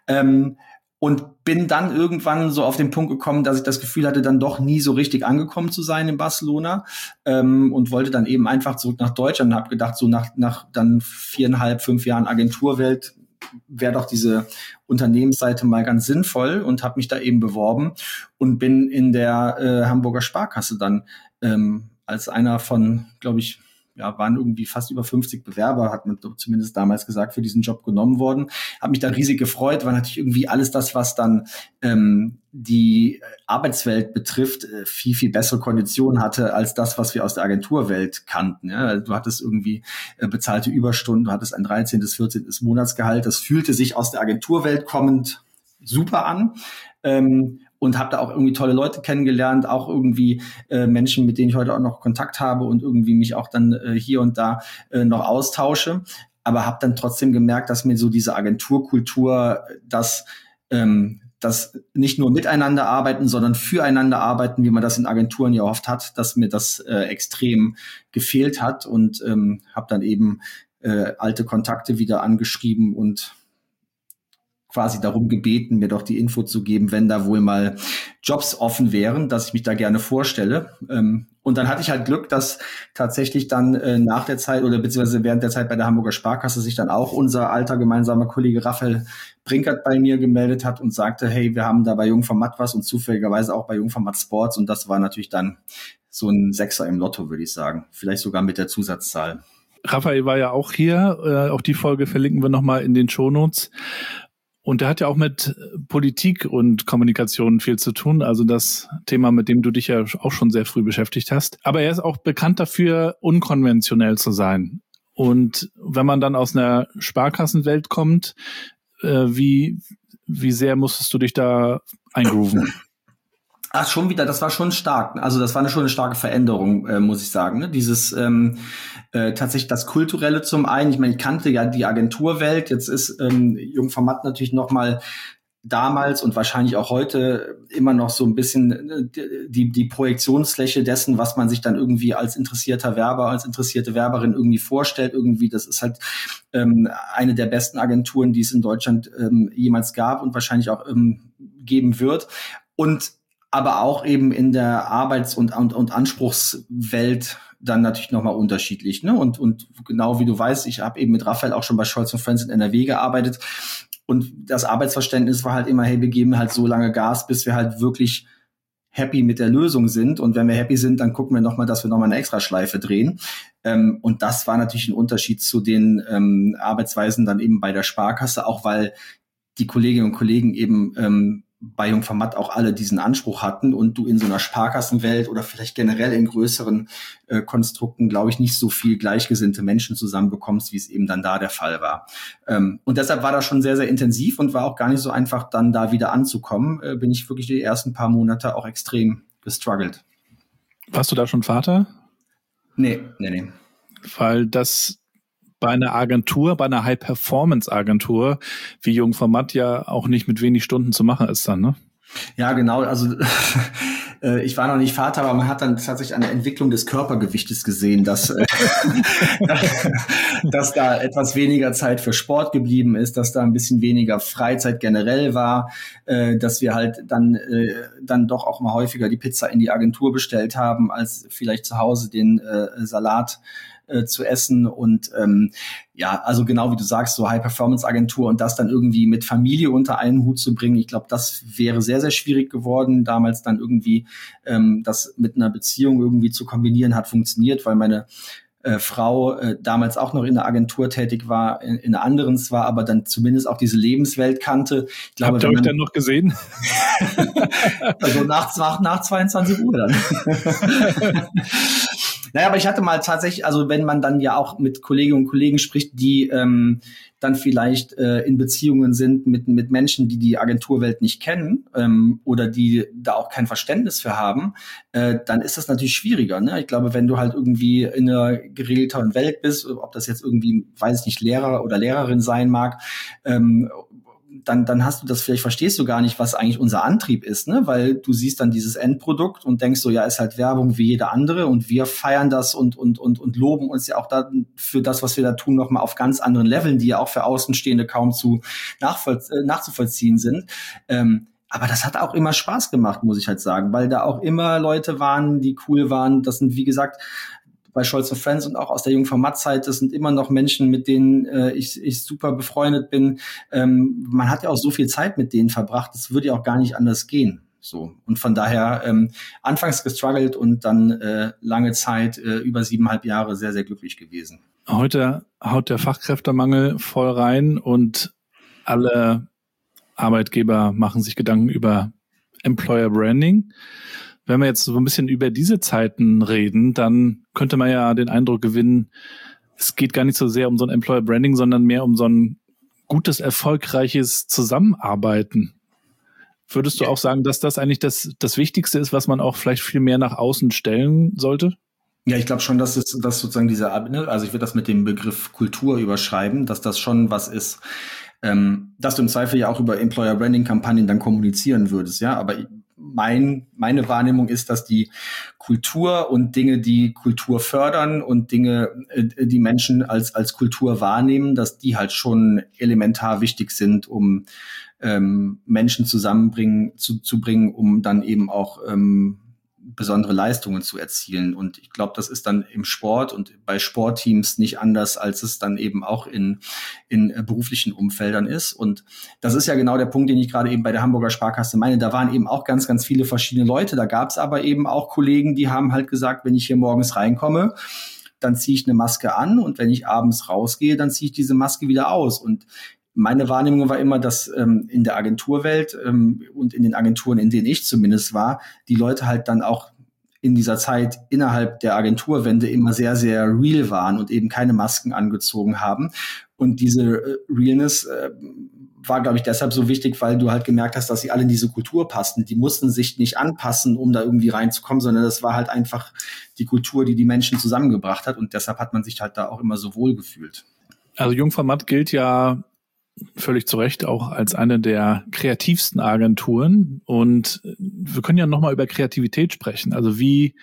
Und bin dann irgendwann so auf den Punkt gekommen, dass ich das Gefühl hatte, dann doch nie so richtig angekommen zu sein in Barcelona und wollte dann eben einfach zurück nach Deutschland und habe gedacht, so nach dann 4,5, 5 Jahren Agenturwelt wäre doch diese Unternehmensseite mal ganz sinnvoll und habe mich da eben beworben und bin in der Hamburger Sparkasse dann als einer von, glaube ich, waren irgendwie fast über 50 Bewerber, hat man zumindest damals gesagt, für diesen Job genommen worden. Habe mich da riesig gefreut, weil natürlich irgendwie alles das, was dann die Arbeitswelt betrifft, viel, viel bessere Konditionen hatte als das, was wir aus der Agenturwelt kannten. Ja, du hattest irgendwie bezahlte Überstunden, du hattest ein 13., 14. Monatsgehalt. Das fühlte sich aus der Agenturwelt kommend super an. Und habe da auch irgendwie tolle Leute kennengelernt, auch irgendwie Menschen, mit denen ich heute auch noch Kontakt habe und irgendwie mich auch dann hier und da noch austausche. Aber habe dann trotzdem gemerkt, dass mir so diese Agenturkultur, das nicht nur miteinander arbeiten, sondern füreinander arbeiten, wie man das in Agenturen ja oft hat, dass mir das extrem gefehlt hat und habe dann eben alte Kontakte wieder angeschrieben und quasi darum gebeten, mir doch die Info zu geben, wenn da wohl mal Jobs offen wären, dass ich mich da gerne vorstelle. Und dann hatte ich halt Glück, dass tatsächlich dann nach der Zeit oder beziehungsweise während der Zeit bei der Hamburger Sparkasse sich dann auch unser alter gemeinsamer Kollege Raphael Brinkert bei mir gemeldet hat und sagte, hey, wir haben da bei Jungformat was und zufälligerweise auch bei Jungformat Sports. Und das war natürlich dann so ein Sechser im Lotto, würde ich sagen. Vielleicht sogar mit der Zusatzzahl. Raphael war ja auch hier. Auch die Folge verlinken wir nochmal in den Shownotes. Und der hat ja auch mit Politik und Kommunikation viel zu tun, also das Thema, mit dem du dich ja auch schon sehr früh beschäftigt hast. Aber er ist auch bekannt dafür, unkonventionell zu sein. Und wenn man dann aus einer Sparkassenwelt kommt, wie sehr musstest du dich da eingrooven? Ach, schon wieder, das war schon stark. Also das war schon eine starke Veränderung, muss ich sagen. Ne? Dieses tatsächlich das Kulturelle zum einen. Ich meine, ich kannte ja die Agenturwelt. Jetzt ist Jungformat natürlich noch mal damals und wahrscheinlich auch heute immer noch so ein bisschen die Projektionsfläche dessen, was man sich dann irgendwie als interessierter Werber, als interessierte Werberin irgendwie vorstellt. Irgendwie, das ist halt eine der besten Agenturen, die es in Deutschland jemals gab und wahrscheinlich auch geben wird. Und aber auch eben in der Arbeits- und Anspruchswelt dann natürlich nochmal unterschiedlich. Ne? Und genau wie du weißt, ich habe eben mit Raphael auch schon bei Scholz & Friends in NRW gearbeitet. Und das Arbeitsverständnis war halt immer, hey, wir geben halt so lange Gas, bis wir halt wirklich happy mit der Lösung sind. Und wenn wir happy sind, dann gucken wir nochmal, dass wir nochmal eine Extraschleife drehen. Und das war natürlich ein Unterschied zu den Arbeitsweisen dann eben bei der Sparkasse, auch weil die Kolleginnen und Kollegen eben bei Jungformat auch alle diesen Anspruch hatten und du in so einer Sparkassenwelt oder vielleicht generell in größeren Konstrukten, glaube ich, nicht so viel gleichgesinnte Menschen zusammenbekommst, wie es eben dann da der Fall war. Und deshalb war das schon sehr, sehr intensiv und war auch gar nicht so einfach, dann da wieder anzukommen. Bin ich wirklich die ersten paar Monate auch extrem gestruggelt. Warst du da schon Vater? Nee. Weil das bei einer Agentur, bei einer High-Performance-Agentur wie Jungformat ja auch nicht mit wenig Stunden zu machen ist dann, ne? Ja, genau. Also ich war noch nicht Vater, aber man hat dann tatsächlich eine Entwicklung des Körpergewichtes gesehen, dass da etwas weniger Zeit für Sport geblieben ist, dass da ein bisschen weniger Freizeit generell war, dass wir halt dann doch auch mal häufiger die Pizza in die Agentur bestellt haben, als vielleicht zu Hause den Salat zu essen und also genau wie du sagst, so High-Performance-Agentur und das dann irgendwie mit Familie unter einen Hut zu bringen, ich glaube, das wäre sehr, sehr schwierig geworden. Damals dann irgendwie das mit einer Beziehung irgendwie zu kombinieren, hat funktioniert, weil meine Frau damals auch noch in der Agentur tätig war, in einer anderen zwar, aber dann zumindest auch diese Lebenswelt kannte. Ich glaube, habt ihr euch dann noch gesehen? Also nach 22 Uhr dann. Naja, aber ich hatte mal tatsächlich, also wenn man dann ja auch mit Kolleginnen und Kollegen spricht, die dann vielleicht in Beziehungen sind mit Menschen, die die Agenturwelt nicht kennen oder die da auch kein Verständnis für haben, dann ist das natürlich schwieriger. Ne? Ich glaube, wenn du halt irgendwie in einer geregelteren Welt bist, ob das jetzt irgendwie, weiß ich nicht, Lehrer oder Lehrerin sein mag, dann hast du das, vielleicht verstehst du gar nicht, was eigentlich unser Antrieb ist, ne? Weil du siehst dann dieses Endprodukt und denkst so, ja, ist halt Werbung wie jede andere und wir feiern das und loben uns ja auch da für das, was wir da tun, nochmal auf ganz anderen Leveln, die ja auch für Außenstehende kaum nachzuvollziehen sind. Aber das hat auch immer Spaß gemacht, muss ich halt sagen, weil da auch immer Leute waren, die cool waren. Das sind, wie gesagt, bei Scholz & Friends und auch aus der Jungformat-Zeit, das sind immer noch Menschen, mit denen ich super befreundet bin. Man hat ja auch so viel Zeit mit denen verbracht, das würde ja auch gar nicht anders gehen. So. Und von daher anfangs gestruggelt und dann lange Zeit, über 7,5 Jahre, sehr, sehr glücklich gewesen. Heute haut der Fachkräftemangel voll rein und alle Arbeitgeber machen sich Gedanken über Employer Branding. Wenn wir jetzt so ein bisschen über diese Zeiten reden, dann könnte man ja den Eindruck gewinnen, es geht gar nicht so sehr um so ein Employer Branding, sondern mehr um so ein gutes, erfolgreiches Zusammenarbeiten. Würdest du auch sagen, dass das eigentlich das Wichtigste ist, was man auch vielleicht viel mehr nach außen stellen sollte? Ja, ich glaube schon, dass sozusagen also ich würde das mit dem Begriff Kultur überschreiben, dass das schon was ist, dass du im Zweifel ja auch über Employer Branding Kampagnen dann kommunizieren würdest, ja, aber meine Wahrnehmung ist, dass die Kultur und Dinge, die Kultur fördern und Dinge, die Menschen als Kultur wahrnehmen, dass die halt schon elementar wichtig sind, um Menschen zu bringen, um dann eben auch besondere Leistungen zu erzielen. Und ich glaube, das ist dann im Sport und bei Sportteams nicht anders, als es dann eben auch in beruflichen Umfeldern ist. Und das ist ja genau der Punkt, den ich gerade eben bei der Hamburger Sparkasse meine. Da waren eben auch ganz, ganz viele verschiedene Leute. Da gab es aber eben auch Kollegen, die haben halt gesagt, wenn ich hier morgens reinkomme, dann ziehe ich eine Maske an und wenn ich abends rausgehe, dann ziehe ich diese Maske wieder aus. Und meine Wahrnehmung war immer, dass in der Agenturwelt und in den Agenturen, in denen ich zumindest war, die Leute halt dann auch in dieser Zeit innerhalb der Agenturwände immer sehr, sehr real waren und eben keine Masken angezogen haben. Und diese Realness war, glaube ich, deshalb so wichtig, weil du halt gemerkt hast, dass sie alle in diese Kultur passten. Die mussten sich nicht anpassen, um da irgendwie reinzukommen, sondern das war halt einfach die Kultur, die Menschen zusammengebracht hat. Und deshalb hat man sich halt da auch immer so wohl gefühlt. Also Jungformat gilt ja völlig zu Recht auch als eine der kreativsten Agenturen. Und wir können ja nochmal über Kreativität sprechen. Also wie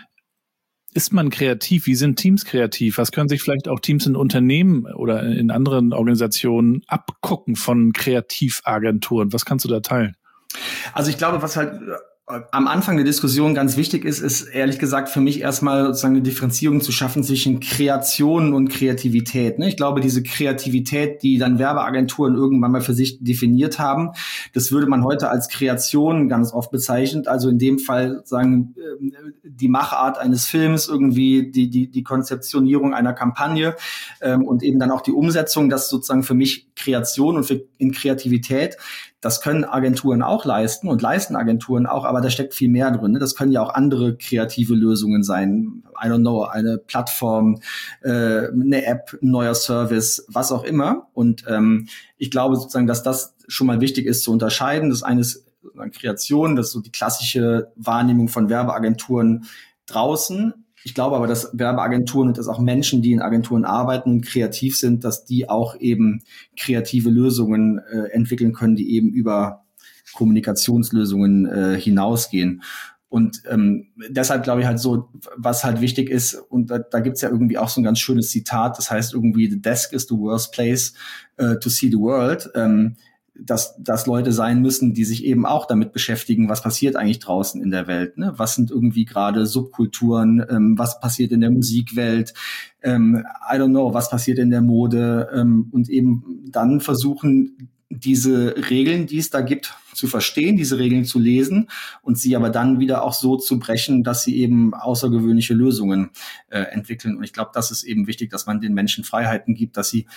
ist man kreativ? Wie sind Teams kreativ? Was können sich vielleicht auch Teams in Unternehmen oder in anderen Organisationen abgucken von Kreativagenturen? Was kannst du da teilen? Also ich glaube, was halt am Anfang der Diskussion ganz wichtig ist ehrlich gesagt für mich erstmal sozusagen eine Differenzierung zu schaffen zwischen Kreation und Kreativität. Ich glaube, diese Kreativität, die dann Werbeagenturen irgendwann mal für sich definiert haben, das würde man heute als Kreation ganz oft bezeichnen. Also in dem Fall sozusagen die Machart eines Films, irgendwie die Konzeptionierung einer Kampagne und eben dann auch die Umsetzung, das sozusagen für mich Kreation und in Kreativität. Das können Agenturen auch leisten und leisten Agenturen auch, aber da steckt viel mehr drin. Das können ja auch andere kreative Lösungen sein. I don't know, eine Plattform, eine App, ein neuer Service, was auch immer. Und ich glaube sozusagen, dass das schon mal wichtig ist zu unterscheiden. Das eine ist Kreation, das ist so die klassische Wahrnehmung von Werbeagenturen draußen. Ich glaube aber, dass Werbeagenturen und dass auch Menschen, die in Agenturen arbeiten und kreativ sind, dass die auch eben kreative Lösungen entwickeln können, die eben über Kommunikationslösungen hinausgehen. Und deshalb glaube ich halt so, was halt wichtig ist, und da gibt's ja irgendwie auch so ein ganz schönes Zitat, das heißt irgendwie, the desk is the worst place to see the world, dass Leute sein müssen, die sich eben auch damit beschäftigen, was passiert eigentlich draußen in der Welt, ne? Was sind irgendwie gerade Subkulturen, was passiert in der Musikwelt, I don't know, was passiert in der Mode, und eben dann versuchen, diese Regeln, die es da gibt, zu verstehen, diese Regeln zu lesen und sie aber dann wieder auch so zu brechen, dass sie eben außergewöhnliche Lösungen entwickeln. Und ich glaube, das ist eben wichtig, dass man den Menschen Freiheiten gibt, dass sie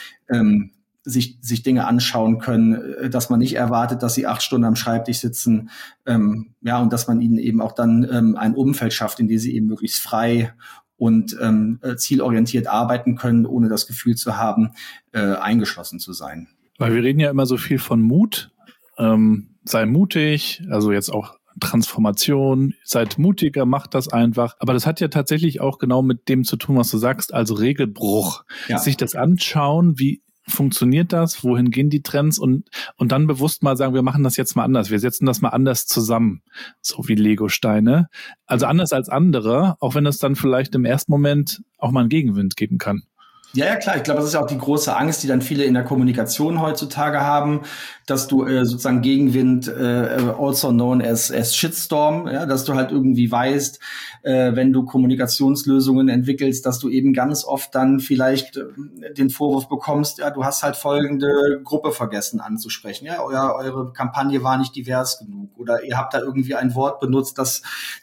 sich Dinge anschauen können, dass man nicht erwartet, dass sie 8 Stunden am Schreibtisch sitzen, und dass man ihnen eben auch dann ein Umfeld schafft, in dem sie eben möglichst frei und zielorientiert arbeiten können, ohne das Gefühl zu haben, eingeschlossen zu sein. Weil wir reden ja immer so viel von Mut, sei mutig, also jetzt auch Transformation, seid mutiger, macht das einfach. Aber das hat ja tatsächlich auch genau mit dem zu tun, was du sagst, also Regelbruch. Ja. Sich das anschauen, wie funktioniert das, wohin gehen die Trends und dann bewusst mal sagen, wir machen das jetzt mal anders, wir setzen das mal anders zusammen, so wie Lego-Steine. Also anders als andere, auch wenn es dann vielleicht im ersten Moment auch mal einen Gegenwind geben kann. Ja, klar. Ich glaube, das ist ja auch die große Angst, die dann viele in der Kommunikation heutzutage haben, dass du sozusagen Gegenwind, also known as Shitstorm, ja, dass du halt irgendwie weißt, wenn du Kommunikationslösungen entwickelst, dass du eben ganz oft dann vielleicht den Vorwurf bekommst, ja, du hast halt folgende Gruppe vergessen anzusprechen, ja, eure Kampagne war nicht divers genug oder ihr habt da irgendwie ein Wort benutzt, das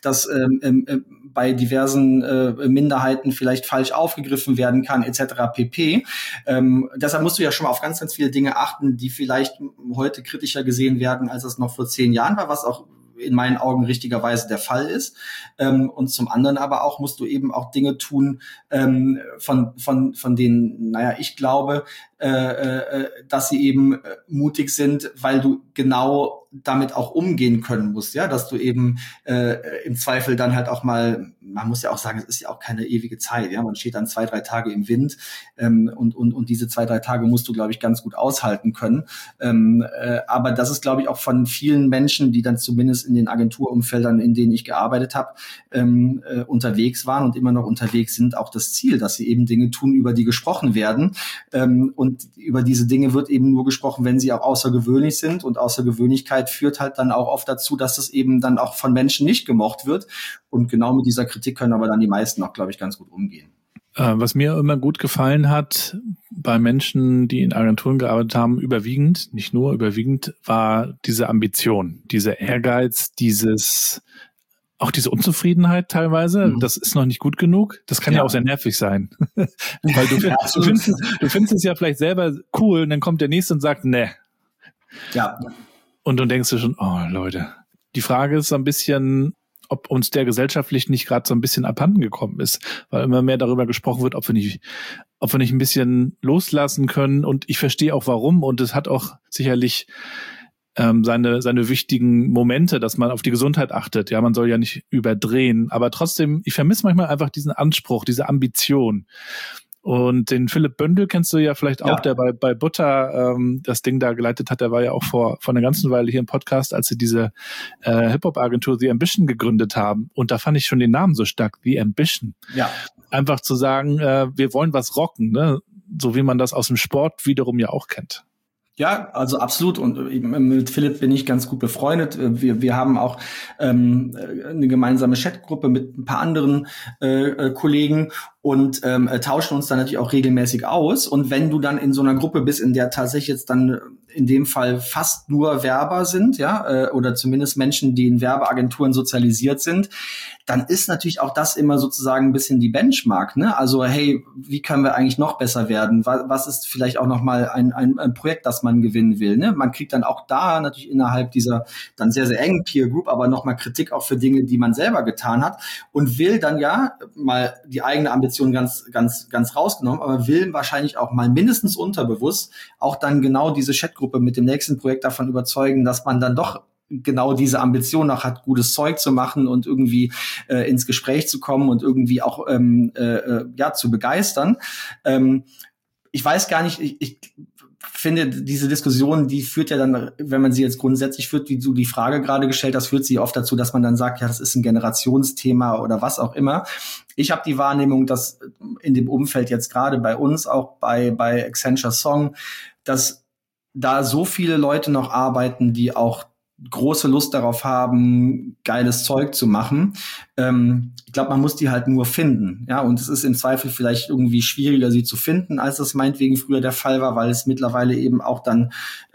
bei diversen Minderheiten vielleicht falsch aufgegriffen werden kann, etc. pp. Deshalb musst du ja schon mal auf ganz, ganz viele Dinge achten, die vielleicht heute kritischer gesehen werden, als es noch vor 10 Jahren war, was auch in meinen Augen richtigerweise der Fall ist. Und zum anderen aber auch musst du eben auch Dinge tun, von denen, ich glaube, dass sie eben mutig sind, weil du genau damit auch umgehen können musst, ja, dass du eben im Zweifel dann halt auch mal, man muss ja auch sagen, es ist ja auch keine ewige Zeit, ja, man steht dann 2-3 Tage im Wind und diese 2-3 Tage musst du, glaube ich, ganz gut aushalten können. Aber das ist, glaube ich, auch von vielen Menschen, die dann zumindest in den Agenturumfeldern, in denen ich gearbeitet habe, unterwegs waren und immer noch unterwegs sind, auch das Ziel, dass sie eben Dinge tun, über die gesprochen werden. Und über diese Dinge wird eben nur gesprochen, wenn sie auch außergewöhnlich sind. Und Außergewöhnlichkeit führt halt dann auch oft dazu, dass es eben dann auch von Menschen nicht gemocht wird. Und genau mit dieser Kritik können aber dann die meisten auch, glaube ich, ganz gut umgehen. Was mir immer gut gefallen hat bei Menschen, die in Agenturen gearbeitet haben, überwiegend, nicht nur überwiegend, war diese Ambition, dieser Ehrgeiz, auch diese Unzufriedenheit teilweise, das ist noch nicht gut genug. Das kann ja auch sehr nervig sein. Weil du findest es ja vielleicht selber cool und dann kommt der Nächste und sagt, ne. Ja. Und dann denkst du schon, oh Leute. Die Frage ist so ein bisschen, ob uns der gesellschaftlich nicht gerade so ein bisschen abhanden gekommen ist, weil immer mehr darüber gesprochen wird, ob wir nicht ein bisschen loslassen können. Und ich verstehe auch warum. Und es hat auch sicherlich seine wichtigen Momente, dass man auf die Gesundheit achtet. Ja, man soll ja nicht überdrehen. Aber trotzdem, ich vermisse manchmal einfach diesen Anspruch, diese Ambition. Und den Philipp Bündel kennst du ja vielleicht auch, der bei Butter das Ding da geleitet hat. Der war ja auch vor einer ganzen Weile hier im Podcast, als sie diese Hip-Hop-Agentur The Ambition gegründet haben. Und da fand ich schon den Namen so stark, The Ambition. Ja. Einfach zu sagen, wir wollen was rocken, ne? So wie man das aus dem Sport wiederum ja auch kennt. Ja, also absolut. Und mit Philipp bin ich ganz gut befreundet. Wir haben auch eine gemeinsame Chatgruppe mit ein paar anderen Kollegen und tauschen uns dann natürlich auch regelmäßig aus. Und wenn du dann in so einer Gruppe bist, in der tatsächlich jetzt dann in dem Fall fast nur Werber sind, ja, oder zumindest Menschen, die in Werbeagenturen sozialisiert sind, dann ist natürlich auch das immer sozusagen ein bisschen die Benchmark, ne? Also hey, wie können wir eigentlich noch besser werden? Was ist vielleicht auch noch mal ein Projekt, das man gewinnen will, ne? Man kriegt dann auch da natürlich innerhalb dieser dann sehr, sehr engen Peer Group aber noch mal Kritik auch für Dinge, die man selber getan hat und will dann ja mal die eigene Ambition ganz rausgenommen, aber will wahrscheinlich auch mal mindestens unterbewusst auch dann genau diese Chatgruppe mit dem nächsten Projekt davon überzeugen, dass man dann doch genau diese Ambition noch hat, gutes Zeug zu machen und irgendwie ins Gespräch zu kommen und irgendwie auch zu begeistern. Ich weiß gar nicht, finde, diese Diskussion, die führt ja dann, wenn man sie jetzt grundsätzlich führt, wie du die Frage gerade gestellt hast, führt sie oft dazu, dass man dann sagt, ja, das ist ein Generationsthema oder was auch immer. Ich habe die Wahrnehmung, dass in dem Umfeld jetzt gerade bei uns, auch bei Accenture Song, dass da so viele Leute noch arbeiten, die auch große Lust darauf haben, geiles Zeug zu machen. Ich glaube, man muss die halt nur finden. Ja, und es ist im Zweifel vielleicht irgendwie schwieriger, sie zu finden, als das meinetwegen früher der Fall war, weil es mittlerweile eben auch dann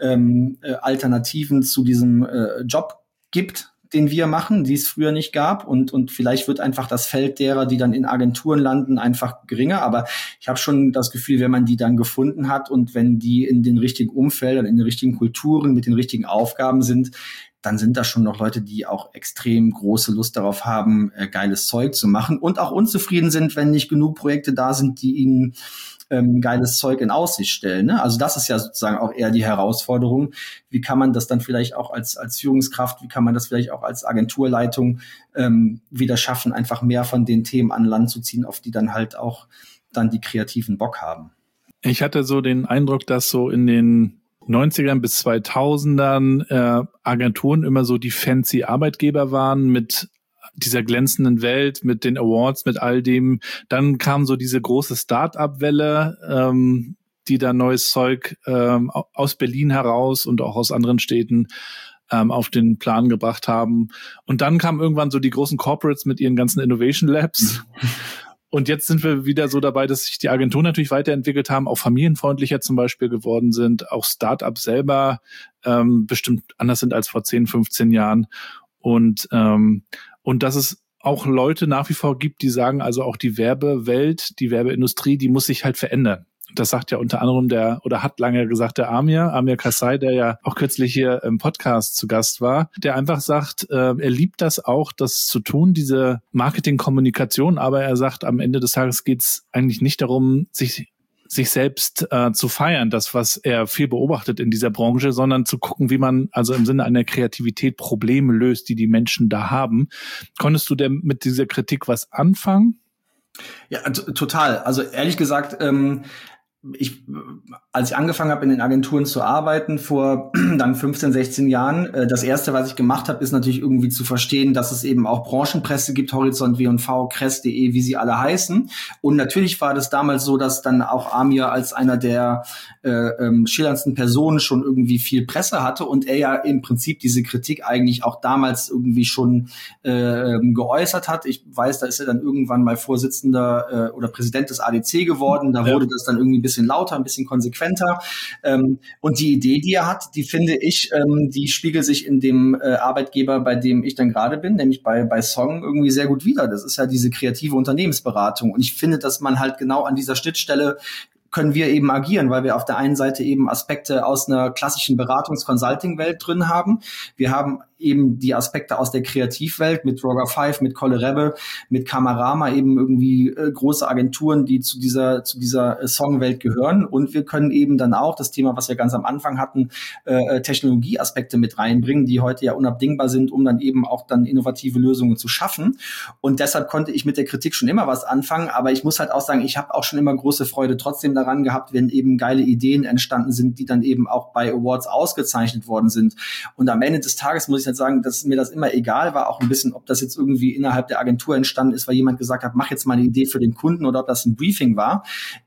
Alternativen zu diesem Job gibt, den wir machen, die es früher nicht gab. Und vielleicht wird einfach das Feld derer, die dann in Agenturen landen, einfach geringer. Aber ich habe schon das Gefühl, wenn man die dann gefunden hat und wenn die in den richtigen Umfeldern, in den richtigen Kulturen, mit den richtigen Aufgaben sind, dann sind da schon noch Leute, die auch extrem große Lust darauf haben, geiles Zeug zu machen und auch unzufrieden sind, wenn nicht genug Projekte da sind, die ihnen geiles Zeug in Aussicht stellen. Ne? Also das ist ja sozusagen auch eher die Herausforderung. Wie kann man das dann vielleicht auch als Führungskraft, wie kann man das vielleicht auch als Agenturleitung wieder schaffen, einfach mehr von den Themen an Land zu ziehen, auf die dann halt auch dann die Kreativen Bock haben. Ich hatte so den Eindruck, dass so in den 90ern bis 2000ern Agenturen immer so die fancy Arbeitgeber waren mit dieser glänzenden Welt, mit den Awards, mit all dem. Dann kam so diese große Start-up-Welle, die da neues Zeug aus Berlin heraus und auch aus anderen Städten auf den Plan gebracht haben. Und dann kamen irgendwann so die großen Corporates mit ihren ganzen Innovation Labs. Und jetzt sind wir wieder so dabei, dass sich die Agenturen natürlich weiterentwickelt haben, auch familienfreundlicher zum Beispiel geworden sind, auch Start-ups selber bestimmt anders sind als vor 10, 15 Jahren. Und dass es auch Leute nach wie vor gibt, die sagen, also auch die Werbewelt, die Werbeindustrie, die muss sich halt verändern. Das sagt ja unter anderem hat lange gesagt der Amir Kassai, der ja auch kürzlich hier im Podcast zu Gast war, der einfach sagt, er liebt das auch, das zu tun, diese Marketingkommunikation, aber er sagt, am Ende des Tages geht's eigentlich nicht darum, sich selbst zu feiern, das, was er viel beobachtet in dieser Branche, sondern zu gucken, wie man also im Sinne einer Kreativität Probleme löst, die Menschen da haben. Konntest du denn mit dieser Kritik was anfangen? Ja, total. Also ehrlich gesagt, als ich angefangen habe, in den Agenturen zu arbeiten, vor dann 15, 16 Jahren, das Erste, was ich gemacht habe, ist natürlich irgendwie zu verstehen, dass es eben auch Branchenpresse gibt, Horizont, W&V, Kress.de, wie sie alle heißen. Und natürlich war das damals so, dass dann auch Amir als einer der schillerndsten Personen schon irgendwie viel Presse hatte und er ja im Prinzip diese Kritik eigentlich auch damals irgendwie schon geäußert hat. Ich weiß, da ist er dann irgendwann mal Vorsitzender oder Präsident des ADC geworden. Da wurde das dann irgendwie ein bisschen lauter, ein bisschen konsequenter. Und die Idee, die er hat, die finde ich, die spiegelt sich in dem Arbeitgeber, bei dem ich dann gerade bin, nämlich bei Song irgendwie sehr gut wider. Das ist ja diese kreative Unternehmensberatung. Und ich finde, dass man halt genau an dieser Schnittstelle können wir eben agieren, weil wir auf der einen Seite eben Aspekte aus einer klassischen Beratungs-Consulting-Welt drin haben. Wir haben eben die Aspekte aus der Kreativwelt mit Roger 5, mit Kolle Rebbe, mit Kamerama, eben irgendwie große Agenturen, die zu dieser Songwelt gehören. Und wir können eben dann auch das Thema, was wir ganz am Anfang hatten, Technologieaspekte mit reinbringen, die heute ja unabdingbar sind, um dann eben auch dann innovative Lösungen zu schaffen. Und deshalb konnte ich mit der Kritik schon immer was anfangen. Aber ich muss halt auch sagen, ich habe auch schon immer große Freude trotzdem daran gehabt, wenn eben geile Ideen entstanden sind, die dann eben auch bei Awards ausgezeichnet worden sind. Und am Ende des Tages muss ich halt sagen, dass mir das immer egal war, auch ein bisschen, ob das jetzt irgendwie innerhalb der Agentur entstanden ist, weil jemand gesagt hat, mach jetzt mal eine Idee für den Kunden oder ob das ein Briefing war.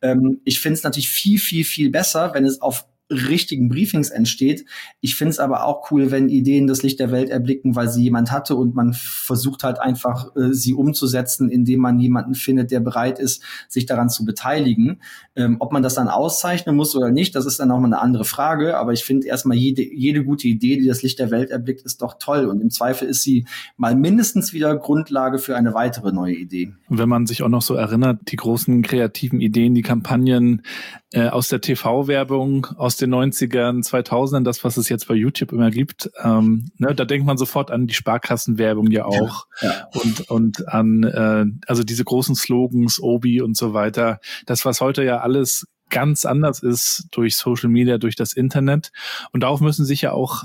Ich finde es natürlich viel, viel, viel besser, wenn es auf richtigen Briefings entsteht. Ich finde es aber auch cool, wenn Ideen das Licht der Welt erblicken, weil sie jemand hatte und man versucht halt einfach, sie umzusetzen, indem man jemanden findet, der bereit ist, sich daran zu beteiligen. Ob man das dann auszeichnen muss oder nicht, das ist dann auch mal eine andere Frage. Aber ich finde erstmal jede gute Idee, die das Licht der Welt erblickt, ist doch toll. Und im Zweifel ist sie mal mindestens wieder Grundlage für eine weitere neue Idee. Wenn man sich auch noch so erinnert, die großen kreativen Ideen, die Kampagnen aus der TV-Werbung, aus den 90ern, 2000ern, das, was es jetzt bei YouTube immer gibt, da denkt man sofort an die Sparkassenwerbung ja auch. Ja. Und an also diese großen Slogans, Obi und so weiter. Das, was heute ja alles ganz anders ist durch Social Media, durch das Internet. Und darauf müssen sich ja auch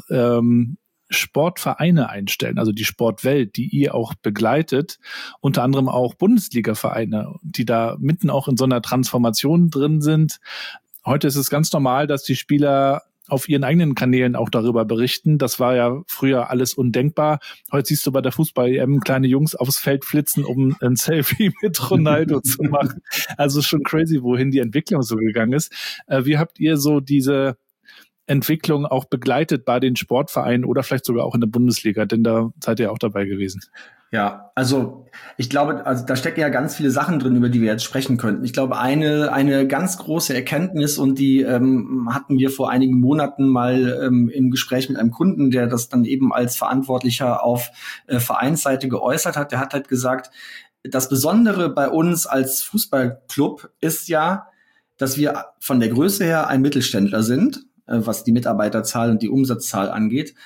Sportvereine einstellen, also die Sportwelt, die ihr auch begleitet, unter anderem auch Bundesliga-Vereine, die da mitten auch in so einer Transformation drin sind. Heute ist es ganz normal, dass die Spieler auf ihren eigenen Kanälen auch darüber berichten. Das war ja früher alles undenkbar. Heute siehst du bei der Fußball-EM kleine Jungs aufs Feld flitzen, um ein Selfie mit Ronaldo zu machen. Also schon crazy, wohin die Entwicklung so gegangen ist. Wie habt ihr so diese Entwicklung auch begleitet bei den Sportvereinen oder vielleicht sogar auch in der Bundesliga? Denn da seid ihr auch dabei gewesen. Ja, also ich glaube, also da stecken ja ganz viele Sachen drin, über die wir jetzt sprechen könnten. Ich glaube, eine ganz große Erkenntnis, und die hatten wir vor einigen Monaten mal im Gespräch mit einem Kunden, der das dann eben als Verantwortlicher auf Vereinsseite geäußert hat. Der hat halt gesagt, das Besondere bei uns als Fußballclub ist ja, dass wir von der Größe her ein Mittelständler sind, was die Mitarbeiterzahl und die Umsatzzahl angeht.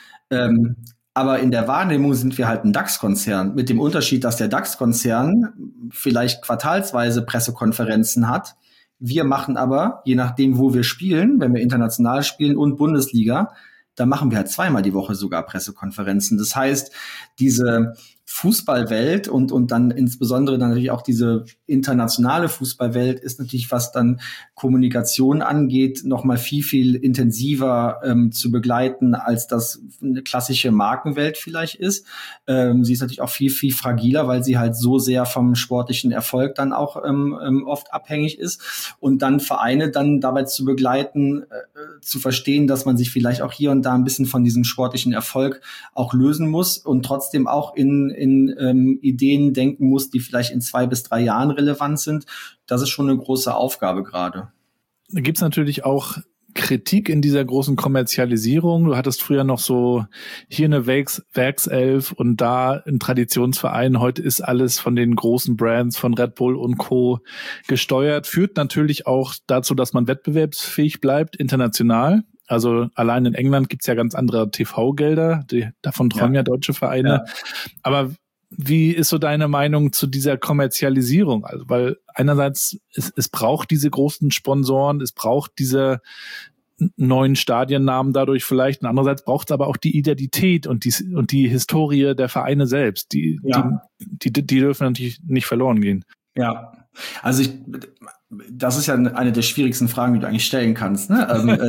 Aber in der Wahrnehmung sind wir halt ein DAX-Konzern, mit dem Unterschied, dass der DAX-Konzern vielleicht quartalsweise Pressekonferenzen hat. Wir machen aber, je nachdem, wo wir spielen, wenn wir international spielen und Bundesliga, da machen wir halt zweimal die Woche sogar Pressekonferenzen. Das heißt, diese Fußballwelt und dann insbesondere dann natürlich auch diese internationale Fußballwelt ist natürlich, was dann Kommunikation angeht, noch mal viel, viel intensiver zu begleiten, als das eine klassische Markenwelt vielleicht ist. Sie ist natürlich auch viel, viel fragiler, weil sie halt so sehr vom sportlichen Erfolg dann auch oft abhängig ist. Und dann Vereine dann dabei zu begleiten, zu verstehen, dass man sich vielleicht auch hier und da ein bisschen von diesem sportlichen Erfolg auch lösen muss und trotzdem auch in Ideen denken muss, die vielleicht in 2 bis 3 Jahren relevant sind. Das ist schon eine große Aufgabe gerade. Da gibt's natürlich auch Kritik in dieser großen Kommerzialisierung. Du hattest früher noch so hier eine Werkself und da ein Traditionsverein. Heute ist alles von den großen Brands, von Red Bull und Co. gesteuert. Führt natürlich auch dazu, dass man wettbewerbsfähig bleibt, international. Also allein in England gibt's ja ganz andere TV-Gelder. Davon träumen ja deutsche Vereine. Ja. Aber wie ist so deine Meinung zu dieser Kommerzialisierung? Also, weil einerseits es braucht diese großen Sponsoren, es braucht diese neuen Stadionnamen dadurch vielleicht, und andererseits braucht es aber auch die Identität und die Historie der Vereine selbst. Die dürfen natürlich nicht verloren gehen. Ja, also das ist ja eine der schwierigsten Fragen, die du eigentlich stellen kannst, ne?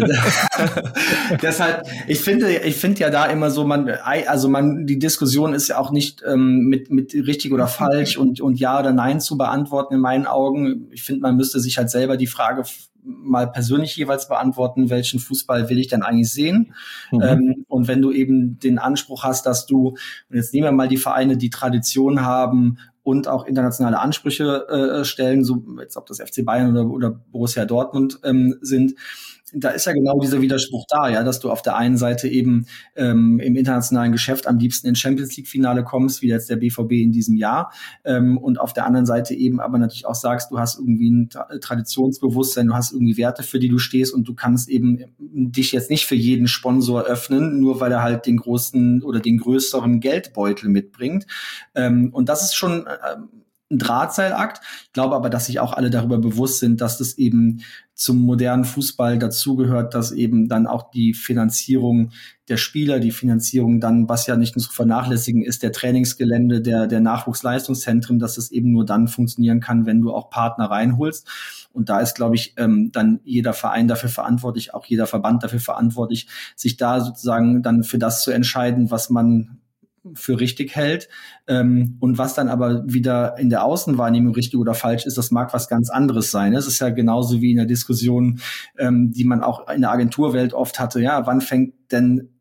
Deshalb, ich finde ja da immer so, die Diskussion ist ja auch nicht mit richtig oder falsch und ja oder nein zu beantworten in meinen Augen. Ich finde, man müsste sich halt selber die Frage mal persönlich jeweils beantworten, welchen Fußball will ich denn eigentlich sehen? Und wenn du eben den Anspruch hast, dass du, und jetzt nehmen wir mal die Vereine, die Tradition haben und auch internationale Ansprüche stellen, so jetzt ob das FC Bayern oder Borussia Dortmund sind, da ist ja genau dieser Widerspruch da, ja, dass du auf der einen Seite eben im internationalen Geschäft am liebsten ins Champions-League-Finale kommst, wie jetzt der BVB in diesem Jahr, und auf der anderen Seite eben aber natürlich auch sagst, du hast irgendwie ein Traditionsbewusstsein, du hast irgendwie Werte, für die du stehst, und du kannst eben dich jetzt nicht für jeden Sponsor öffnen, nur weil er halt den großen oder den größeren Geldbeutel mitbringt. Und das ist schon ein Drahtseilakt. Ich glaube aber, dass sich auch alle darüber bewusst sind, dass das eben zum modernen Fußball dazugehört, dass eben dann auch die Finanzierung der Spieler, die Finanzierung dann, was ja nicht nur zu vernachlässigen ist, der Trainingsgelände, der Nachwuchsleistungszentren, dass das eben nur dann funktionieren kann, wenn du auch Partner reinholst. Und da ist, glaube ich, dann jeder Verein dafür verantwortlich, auch jeder Verband dafür verantwortlich, sich da sozusagen dann für das zu entscheiden, was man für richtig hält. Und was dann aber wieder in der Außenwahrnehmung richtig oder falsch ist, das mag was ganz anderes sein. Es ist ja genauso wie in der Diskussion, die man auch in der Agenturwelt oft hatte. Ja, wann fängt denn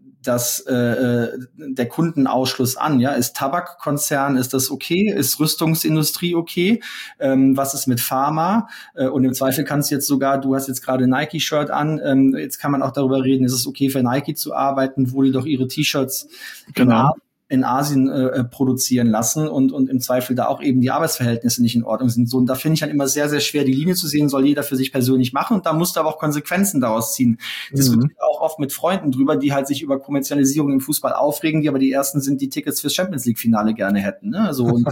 der Kundenausschluss an? Ja, ist Tabakkonzern, ist das okay? Ist Rüstungsindustrie okay? Was ist mit Pharma? Und im Zweifel kannst du jetzt sogar, du hast jetzt gerade ein Nike-Shirt an, jetzt kann man auch darüber reden, ist es okay für Nike zu arbeiten, wo die doch ihre T-Shirts in Asien produzieren lassen und im Zweifel da auch eben die Arbeitsverhältnisse nicht in Ordnung sind. So, und da finde ich dann immer sehr, sehr schwer, die Linie zu sehen, soll jeder für sich persönlich machen, und da musst du aber auch Konsequenzen daraus ziehen. Diskutiere auch oft mit Freunden drüber, die halt sich über Kommerzialisierung im Fußball aufregen, die aber die ersten sind, die Tickets fürs Champions-League-Finale gerne hätten. Ne? So, und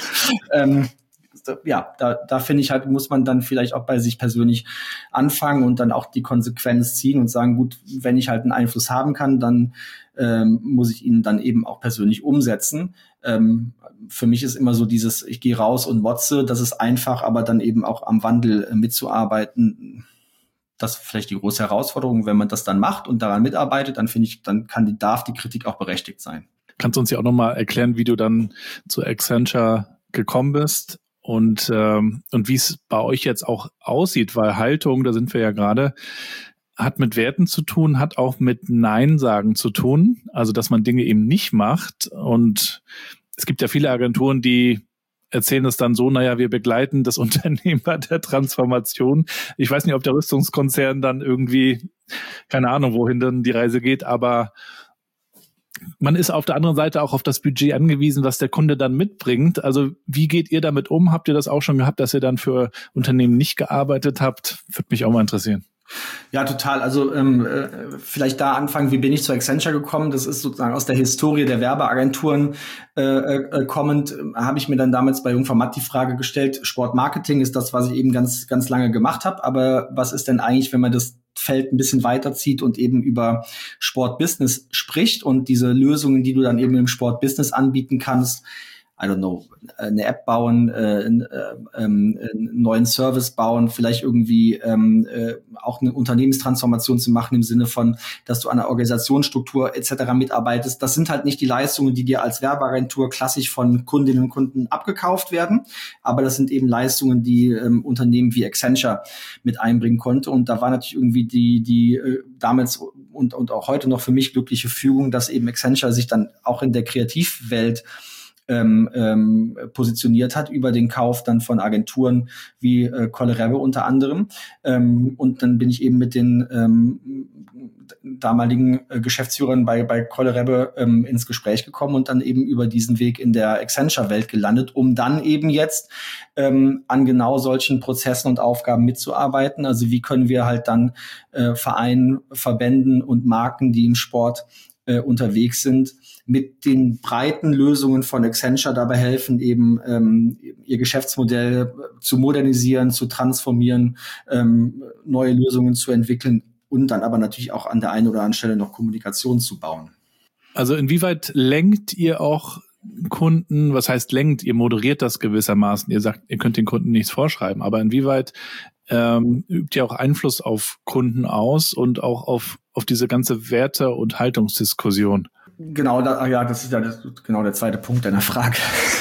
da finde ich halt, muss man dann vielleicht auch bei sich persönlich anfangen und dann auch die Konsequenz ziehen und sagen, gut, wenn ich halt einen Einfluss haben kann, dann muss ich ihn dann eben auch persönlich umsetzen. Für mich ist immer so dieses, ich gehe raus und motze, das ist einfach, aber dann eben auch am Wandel mitzuarbeiten, Das ist vielleicht die große Herausforderung. Wenn man das dann macht und daran mitarbeitet, dann finde ich, darf die Kritik auch berechtigt sein. Kannst du uns ja auch nochmal erklären, wie du dann zu Accenture gekommen bist und wie es bei euch jetzt auch aussieht, weil Haltung, da sind wir ja gerade, hat mit Werten zu tun, hat auch mit Nein sagen zu tun, also dass man Dinge eben nicht macht. Und es gibt ja viele Agenturen, die erzählen es dann so, naja, wir begleiten das Unternehmen bei der Transformation. Ich weiß nicht, ob der Rüstungskonzern dann irgendwie, keine Ahnung, wohin dann die Reise geht, aber man ist auf der anderen Seite auch auf das Budget angewiesen, was der Kunde dann mitbringt. Also wie geht ihr damit um? Habt ihr das auch schon gehabt, dass ihr dann für Unternehmen nicht gearbeitet habt? Würde mich auch mal interessieren. Ja, total. Also vielleicht da anfangen, wie bin ich zu Accenture gekommen? Das ist sozusagen aus der Historie der Werbeagenturen kommend, habe ich mir dann damals bei Jungformat die Frage gestellt, Sportmarketing ist das, was ich eben ganz, ganz lange gemacht habe, aber was ist denn eigentlich, wenn man das Feld ein bisschen weiterzieht und eben über Sportbusiness spricht und diese Lösungen, die du dann eben im Sportbusiness anbieten kannst, I don't know, eine App bauen, einen neuen Service bauen, vielleicht irgendwie auch eine Unternehmenstransformation zu machen im Sinne von, dass du an der Organisationsstruktur etc. mitarbeitest. Das sind halt nicht die Leistungen, die dir als Werbeagentur klassisch von Kundinnen und Kunden abgekauft werden, aber das sind eben Leistungen, die Unternehmen wie Accenture mit einbringen konnte. Und da war natürlich irgendwie die damals und auch heute noch für mich glückliche Fügung, dass eben Accenture sich dann auch in der Kreativwelt positioniert hat über den Kauf dann von Agenturen wie Kolle-Rebbe unter anderem. Und dann bin ich eben mit den damaligen Geschäftsführern bei Kolle-Rebbe ins Gespräch gekommen und dann eben über diesen Weg in der Accenture-Welt gelandet, um dann eben jetzt an genau solchen Prozessen und Aufgaben mitzuarbeiten. Also wie können wir halt dann Vereinen, Verbänden und Marken, die im Sport unterwegs sind, mit den breiten Lösungen von Accenture dabei helfen, eben ihr Geschäftsmodell zu modernisieren, zu transformieren, neue Lösungen zu entwickeln und dann aber natürlich auch an der einen oder anderen Stelle noch Kommunikation zu bauen. Also inwieweit lenkt ihr auch Kunden, was heißt lenkt, ihr moderiert das gewissermaßen, ihr sagt, ihr könnt den Kunden nichts vorschreiben, aber inwieweit übt ihr auch Einfluss auf Kunden aus und auch auf diese ganze Werte- und Haltungsdiskussion? Genau, das ist ja genau der zweite Punkt deiner Frage.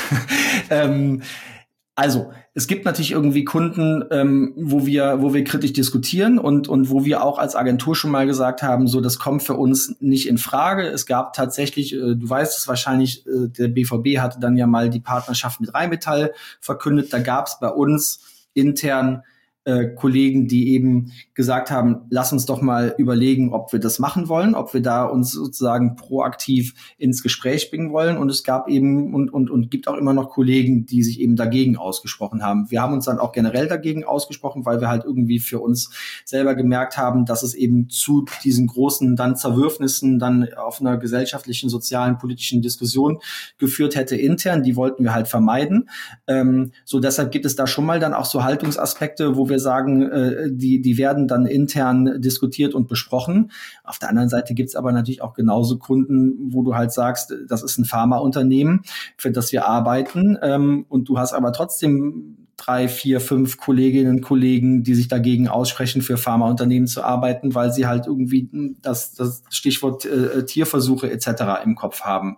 Also, es gibt natürlich irgendwie Kunden, wo wir kritisch diskutieren und wo wir auch als Agentur schon mal gesagt haben, so, das kommt für uns nicht in Frage. Es gab tatsächlich, du weißt es wahrscheinlich, der BVB hatte dann ja mal die Partnerschaft mit Rheinmetall verkündet. Da gab es bei uns intern Kollegen, die eben gesagt haben, lass uns doch mal überlegen, ob wir das machen wollen, ob wir da uns sozusagen proaktiv ins Gespräch bringen wollen. Und es gab eben und gibt auch immer noch Kollegen, die sich eben dagegen ausgesprochen haben. Wir haben uns dann auch generell dagegen ausgesprochen, weil wir halt irgendwie für uns selber gemerkt haben, dass es eben zu diesen großen dann Zerwürfnissen dann auf einer gesellschaftlichen, sozialen, politischen Diskussion geführt hätte intern. Die wollten wir halt vermeiden. So deshalb gibt es da schon mal dann auch so Haltungsaspekte, wo wir sagen, die werden dann intern diskutiert und besprochen. Auf der anderen Seite gibt's aber natürlich auch genauso Kunden, wo du halt sagst, das ist ein Pharmaunternehmen, für das wir arbeiten, und du hast aber trotzdem 3, 4, 5 Kolleginnen und Kollegen, die sich dagegen aussprechen, für Pharmaunternehmen zu arbeiten, weil sie halt irgendwie das Stichwort Tierversuche etc. im Kopf haben.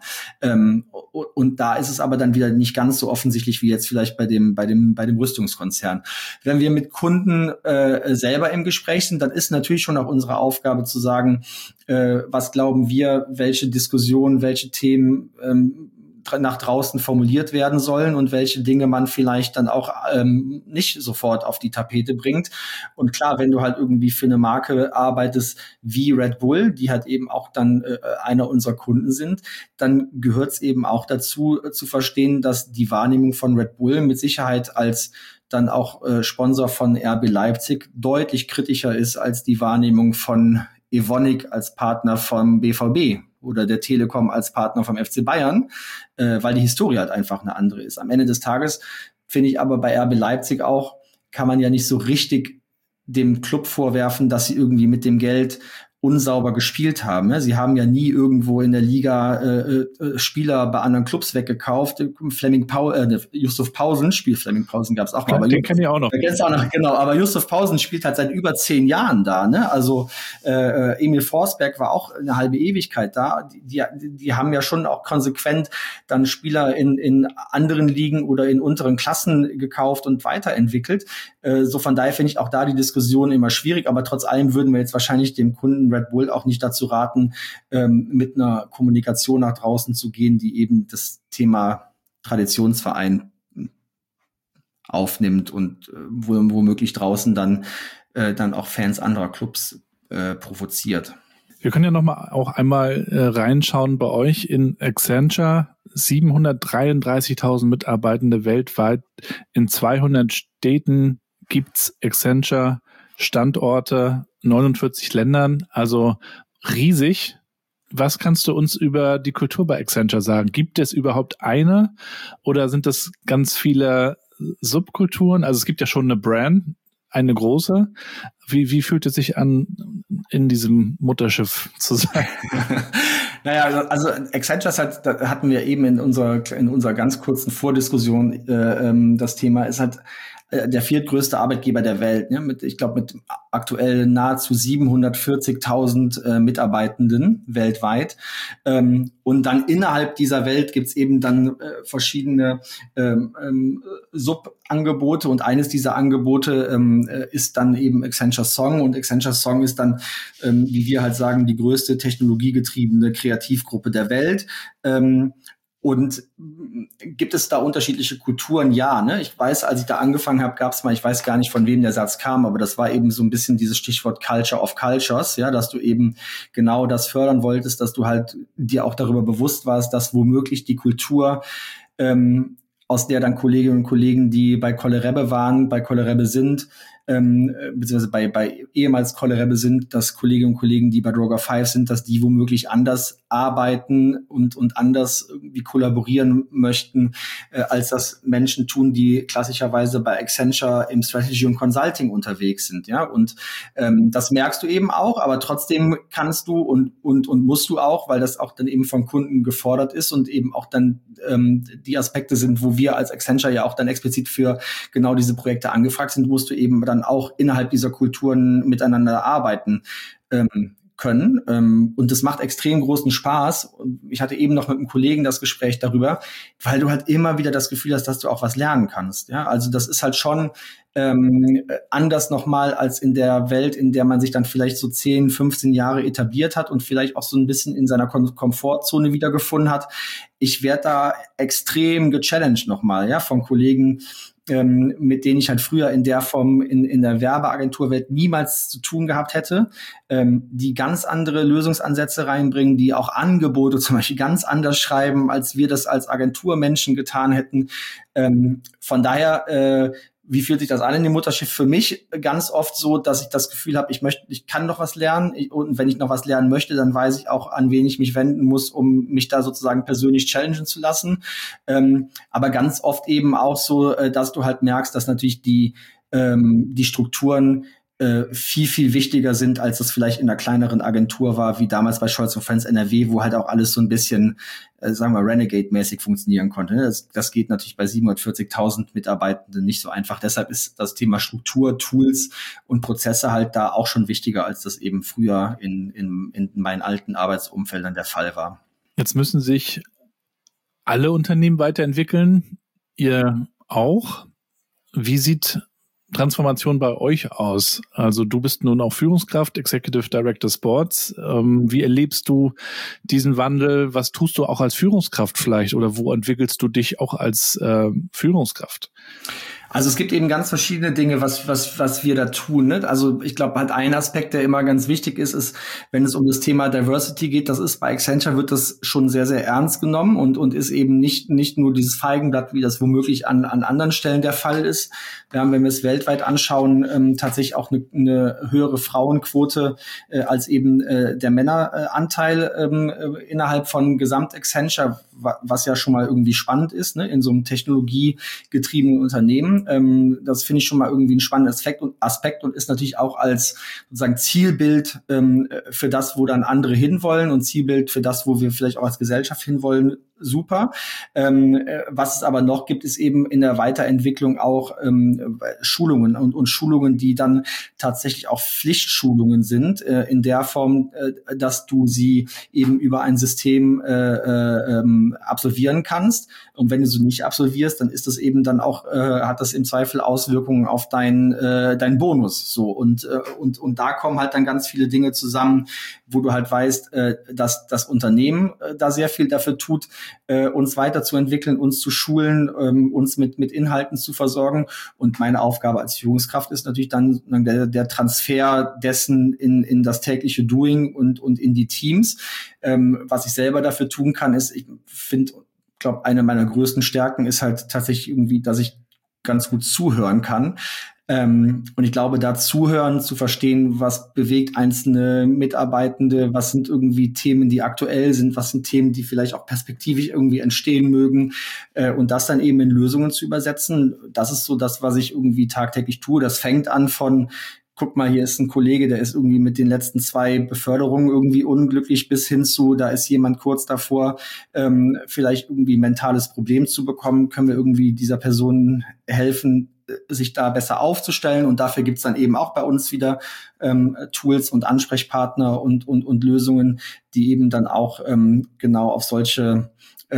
Und da ist es aber dann wieder nicht ganz so offensichtlich wie jetzt vielleicht bei dem Rüstungskonzern. Wenn wir mit Kunden selber im Gespräch sind, dann ist natürlich schon auch unsere Aufgabe zu sagen, was glauben wir, welche Diskussionen, welche Themen nach draußen formuliert werden sollen und welche Dinge man vielleicht dann auch nicht sofort auf die Tapete bringt. Und klar, wenn du halt irgendwie für eine Marke arbeitest wie Red Bull, die halt eben auch dann einer unserer Kunden sind, dann gehört es eben auch dazu zu verstehen, dass die Wahrnehmung von Red Bull mit Sicherheit als dann auch Sponsor von RB Leipzig deutlich kritischer ist als die Wahrnehmung von Evonik als Partner vom BVB oder der Telekom als Partner vom FC Bayern, weil die Historie halt einfach eine andere ist. Am Ende des Tages finde ich aber bei RB Leipzig auch, kann man ja nicht so richtig dem Club vorwerfen, dass sie irgendwie mit dem Geld unsauber gespielt haben. Ja? Sie haben ja nie irgendwo in der Liga Spieler bei anderen Clubs weggekauft. Yusuf Pausen spielt, Fleming Pausen gab es auch mal. Den kenne ich auch noch. Genau, aber Yusuf Pausen spielt halt seit über 10 Jahren da. Ne? Also Emil Forsberg war auch eine halbe Ewigkeit da. Die haben ja schon auch konsequent dann Spieler in anderen Ligen oder in unteren Klassen gekauft und weiterentwickelt. So von daher finde ich auch da die Diskussion immer schwierig, aber trotz allem würden wir jetzt wahrscheinlich dem Kunden Red Bull auch nicht dazu raten, mit einer Kommunikation nach draußen zu gehen, die eben das Thema Traditionsverein aufnimmt und womöglich draußen dann auch Fans anderer Clubs provoziert. Wir können ja auch einmal reinschauen bei euch in Accenture. 733.000 Mitarbeitende weltweit. In 200 Städten gibt's Accenture Standorte, 49 Ländern, also riesig. Was kannst du uns über die Kultur bei Accenture sagen? Gibt es überhaupt eine oder sind das ganz viele Subkulturen? Also es gibt ja schon eine Brand, eine große. Wie fühlt es sich an, in diesem Mutterschiff zu sein? Naja, also Accenture da hatten wir eben in unserer ganz kurzen Vordiskussion, das Thema ist halt der viertgrößte Arbeitgeber der Welt, ne? Mit aktuell nahezu 740.000 Mitarbeitenden weltweit. Und dann innerhalb dieser Welt gibt's eben dann verschiedene Subangebote und eines dieser Angebote ist dann eben Accenture Song und Accenture Song ist dann, wie wir halt sagen, die größte technologiegetriebene Kreativgruppe der Welt. Und gibt es da unterschiedliche Kulturen? Ja, ne? Ich weiß, als ich da angefangen habe, gab es mal, ich weiß gar nicht, von wem der Satz kam, aber das war eben so ein bisschen dieses Stichwort Culture of Cultures, ja, dass du eben genau das fördern wolltest, dass du halt dir auch darüber bewusst warst, dass womöglich die Kultur, aus der dann Kolleginnen und Kollegen, die bei Colle Rebbe waren, bei Colle Rebbe sind, beziehungsweise bei ehemals Colle Rebbe sind, dass Kolleginnen und Kollegen, die bei Droga 5 sind, dass die womöglich anders arbeiten und anders irgendwie kollaborieren möchten, als das Menschen tun, die klassischerweise bei Accenture im Strategy und Consulting unterwegs sind, ja, und das merkst du eben auch, aber trotzdem kannst du und musst du auch, weil das auch dann eben vom Kunden gefordert ist und eben auch dann die Aspekte sind, wo wir als Accenture ja auch dann explizit für genau diese Projekte angefragt sind, musst du eben dann auch innerhalb dieser Kulturen miteinander arbeiten können. Und das macht extrem großen Spaß. Ich hatte eben noch mit einem Kollegen das Gespräch darüber, weil du halt immer wieder das Gefühl hast, dass du auch was lernen kannst. Ja, also das ist halt schon anders nochmal als in der Welt, in der man sich dann vielleicht so 10, 15 Jahre etabliert hat und vielleicht auch so ein bisschen in seiner Komfortzone wiedergefunden hat. Ich werde da extrem gechallenged nochmal, ja, von Kollegen, mit denen ich halt früher in der Form in der Werbeagenturwelt niemals zu tun gehabt hätte, die ganz andere Lösungsansätze reinbringen, die auch Angebote zum Beispiel ganz anders schreiben, als wir das als Agenturmenschen getan hätten. Von daher, wie fühlt sich das an in dem Mutterschiff? Für mich ganz oft so, dass ich das Gefühl habe, ich kann noch was lernen und wenn ich noch was lernen möchte, dann weiß ich auch, an wen ich mich wenden muss, um mich da sozusagen persönlich challengen zu lassen. Aber ganz oft eben auch so, dass du halt merkst, dass natürlich die Strukturen viel, viel wichtiger sind, als es vielleicht in einer kleineren Agentur war, wie damals bei Scholz & Friends NRW, wo halt auch alles so ein bisschen, sagen wir, Renegade-mäßig funktionieren konnte. Das geht natürlich bei 740.000 Mitarbeitenden nicht so einfach. Deshalb ist das Thema Struktur, Tools und Prozesse halt da auch schon wichtiger, als das eben früher in meinen alten Arbeitsumfeldern der Fall war. Jetzt müssen sich alle Unternehmen weiterentwickeln. Ihr auch. Wie sieht Transformation bei euch aus? Also du bist nun auch Führungskraft, Executive Director Sports. Wie erlebst du diesen Wandel? Was tust du auch als Führungskraft vielleicht? Oder wo entwickelst du dich auch als Führungskraft? Also es gibt eben ganz verschiedene Dinge, was wir da tun. Ne? Also ich glaube, halt ein Aspekt, der immer ganz wichtig ist, wenn es um das Thema Diversity geht, das ist bei Accenture wird das schon sehr, sehr ernst genommen und ist eben nicht nur dieses Feigenblatt, wie das womöglich an anderen Stellen der Fall ist. Wir haben, wenn wir es weltweit anschauen, tatsächlich auch eine höhere Frauenquote als eben der Männeranteil innerhalb von Gesamt Accenture, was ja schon mal irgendwie spannend ist, ne, in so einem technologiegetriebenen Unternehmen. Das finde ich schon mal irgendwie ein spannender Aspekt und ist natürlich auch als sozusagen Zielbild für das, wo dann andere hinwollen und Zielbild für das, wo wir vielleicht auch als Gesellschaft hinwollen, super. Was es aber noch gibt, ist eben in der Weiterentwicklung auch Schulungen und Schulungen, die dann tatsächlich auch Pflichtschulungen sind, in der Form, dass du sie eben über ein System absolvieren kannst. Und wenn du sie nicht absolvierst, dann ist das eben dann auch, hat das im Zweifel Auswirkungen auf deinen Bonus. So und da kommen halt dann ganz viele Dinge zusammen, wo du halt weißt, dass das Unternehmen da sehr viel dafür tut, uns weiterzuentwickeln, uns zu schulen, uns mit Inhalten zu versorgen. Und meine Aufgabe als Führungskraft ist natürlich dann der Transfer dessen in das tägliche Doing und in die Teams. Was ich selber dafür tun kann, ist, ich glaube, eine meiner größten Stärken ist halt tatsächlich irgendwie, dass ich ganz gut zuhören kann. Und ich glaube, da zuhören, zu verstehen, was bewegt einzelne Mitarbeitende, was sind irgendwie Themen, die aktuell sind, was sind Themen, die vielleicht auch perspektivisch irgendwie entstehen mögen, und das dann eben in Lösungen zu übersetzen. Das ist so das, was ich irgendwie tagtäglich tue. Das fängt an von, guck mal, hier ist ein Kollege, der ist irgendwie mit den letzten 2 Beförderungen irgendwie unglücklich, bis hin zu, da ist jemand kurz davor, vielleicht irgendwie ein mentales Problem zu bekommen. Können wir irgendwie dieser Person helfen, sich da besser aufzustellen? Und dafür gibt's dann eben auch bei uns wieder Tools und Ansprechpartner und Lösungen, die eben dann auch genau auf solche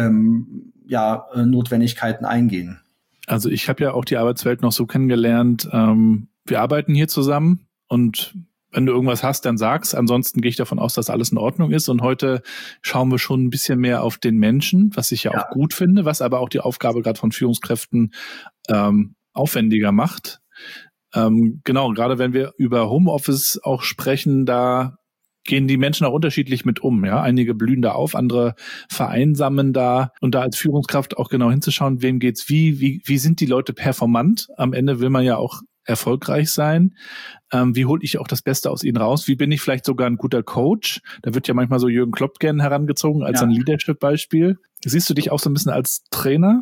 Notwendigkeiten eingehen. Also ich habe ja auch die Arbeitswelt noch so kennengelernt, wir arbeiten hier zusammen und wenn du irgendwas hast, dann sag's. Ansonsten gehe ich davon aus, dass alles in Ordnung ist. Und heute schauen wir schon ein bisschen mehr auf den Menschen, was ich ja auch gut finde, was aber auch die Aufgabe gerade von Führungskräften aufwendiger macht. Genau, gerade wenn wir über Homeoffice auch sprechen, da gehen die Menschen auch unterschiedlich mit um. Ja, einige blühen da auf, andere vereinsamen da. Und da als Führungskraft auch genau hinzuschauen, wem geht's wie sind die Leute performant? Am Ende will man ja auch erfolgreich sein. Wie hole ich auch das Beste aus ihnen raus? Wie bin ich vielleicht sogar ein guter Coach? Da wird ja manchmal so Jürgen Klopp gern herangezogen als ein Leadership-Beispiel. Siehst du dich auch so ein bisschen als Trainer?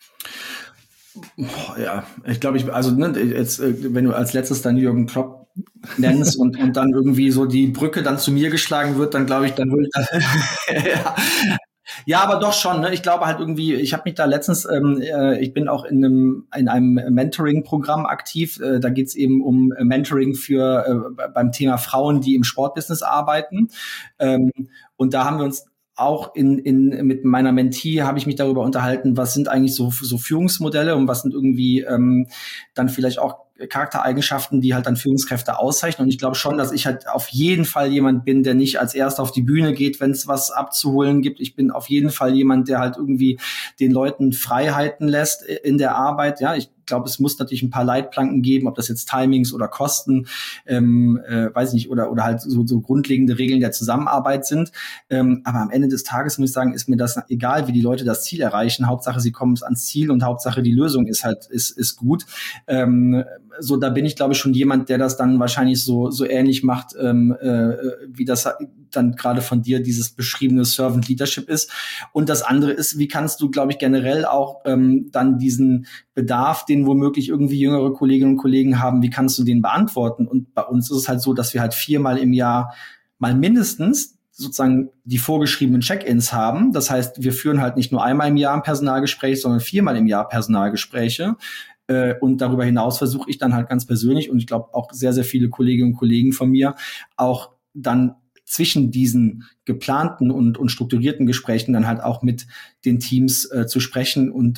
Ja, ich glaube, jetzt, wenn du als letztes dann Jürgen Klopp nennst und dann irgendwie so die Brücke dann zu mir geschlagen wird, dann glaube ich, dann würde ich Ja, aber doch schon. Ne? Ich glaube halt irgendwie, ich habe mich da letztens, ich bin auch in einem Mentoring-Programm aktiv. Da geht's eben um Mentoring für beim Thema Frauen, die im Sportbusiness arbeiten. Und da haben wir uns auch mit meiner Mentee habe ich mich darüber unterhalten, was sind eigentlich so Führungsmodelle und was sind irgendwie dann vielleicht auch Charaktereigenschaften, die halt dann Führungskräfte auszeichnen. Und ich glaube schon, dass ich halt auf jeden Fall jemand bin, der nicht als erster auf die Bühne geht, wenn es was abzuholen gibt. Ich bin auf jeden Fall jemand, der halt irgendwie den Leuten Freiheiten lässt in der Arbeit. Ja, ich glaube, es muss natürlich ein paar Leitplanken geben, ob das jetzt Timings oder Kosten, weiß nicht, oder halt so grundlegende Regeln der Zusammenarbeit sind. Aber am Ende des Tages muss ich sagen, ist mir das egal, wie die Leute das Ziel erreichen. Hauptsache, sie kommen ans Ziel und Hauptsache, die Lösung ist gut. So, da bin ich, glaube ich, schon jemand, der das dann wahrscheinlich so ähnlich macht, wie das dann gerade von dir dieses beschriebene Servant Leadership ist. Und das andere ist, wie kannst du, glaube ich, generell auch dann diesen Bedarf, den womöglich irgendwie jüngere Kolleginnen und Kollegen haben, wie kannst du den beantworten? Und bei uns ist es halt so, dass wir halt 4-mal im Jahr mal mindestens sozusagen die vorgeschriebenen Check-ins haben. Das heißt, wir führen halt nicht nur einmal im Jahr ein Personalgespräch, sondern 4-mal im Jahr Personalgespräche. Und darüber hinaus versuche ich dann halt ganz persönlich und ich glaube auch sehr, sehr viele Kolleginnen und Kollegen von mir auch dann zwischen diesen geplanten und strukturierten Gesprächen dann halt auch mit den Teams zu sprechen und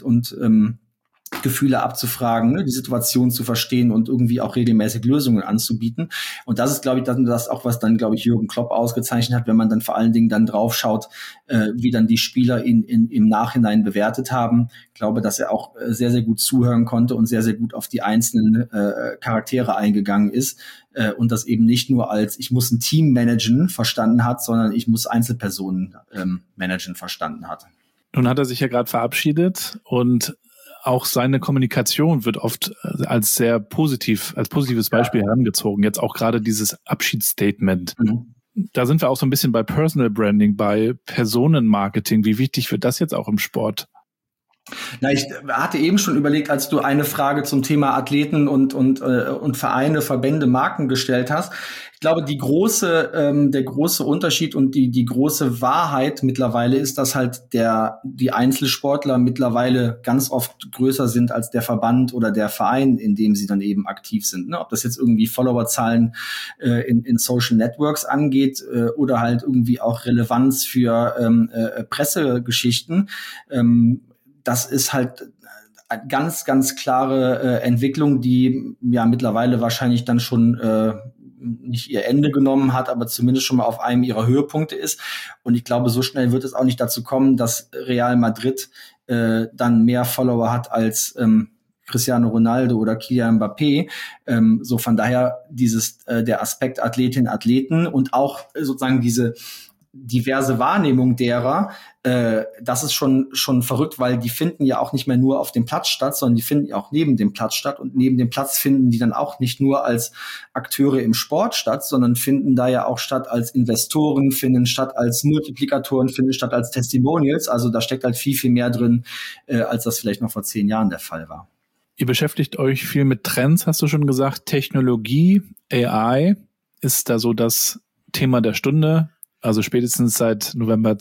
Gefühle abzufragen, ne, die Situation zu verstehen und irgendwie auch regelmäßig Lösungen anzubieten. Und das ist, glaube ich, das auch, was dann, glaube ich, Jürgen Klopp ausgezeichnet hat, wenn man dann vor allen Dingen dann drauf schaut, wie dann die Spieler ihn im Nachhinein bewertet haben. Ich glaube, dass er auch sehr, sehr gut zuhören konnte und sehr, sehr gut auf die einzelnen Charaktere eingegangen ist und das eben nicht nur als ich muss ein Team managen verstanden hat, sondern ich muss Einzelpersonen managen verstanden hat. Nun hat er sich ja gerade verabschiedet und auch seine Kommunikation wird oft als sehr positives Beispiel herangezogen. Jetzt auch gerade dieses Abschiedsstatement. Da sind wir auch so ein bisschen bei Personal Branding, bei Personenmarketing. Wie wichtig wird das jetzt auch im Sport? Na, ich hatte eben schon überlegt, als du eine Frage zum Thema Athleten und Vereine, Verbände, Marken gestellt hast. Ich glaube, der große Unterschied und die große Wahrheit mittlerweile ist, dass halt die Einzelsportler mittlerweile ganz oft größer sind als der Verband oder der Verein, in dem sie dann eben aktiv sind. Ne? Ob das jetzt irgendwie Followerzahlen in Social Networks angeht oder halt irgendwie auch Relevanz für Pressegeschichten. Das ist halt eine ganz, ganz klare Entwicklung, die ja mittlerweile wahrscheinlich dann schon nicht ihr Ende genommen hat, aber zumindest schon mal auf einem ihrer Höhepunkte ist. Und ich glaube, so schnell wird es auch nicht dazu kommen, dass Real Madrid dann mehr Follower hat als Cristiano Ronaldo oder Kylian Mbappé. So von daher der Aspekt Athletin, Athleten und auch sozusagen diese diverse Wahrnehmung derer, das ist schon verrückt, weil die finden ja auch nicht mehr nur auf dem Platz statt, sondern die finden ja auch neben dem Platz statt. Und neben dem Platz finden die dann auch nicht nur als Akteure im Sport statt, sondern finden da ja auch statt als Investoren, finden statt als Multiplikatoren, finden statt als Testimonials. Also da steckt halt viel, viel mehr drin, als das vielleicht noch vor 10 Jahren der Fall war. Ihr beschäftigt euch viel mit Trends, hast du schon gesagt. Technologie, AI ist da so das Thema der Stunde. Also spätestens seit November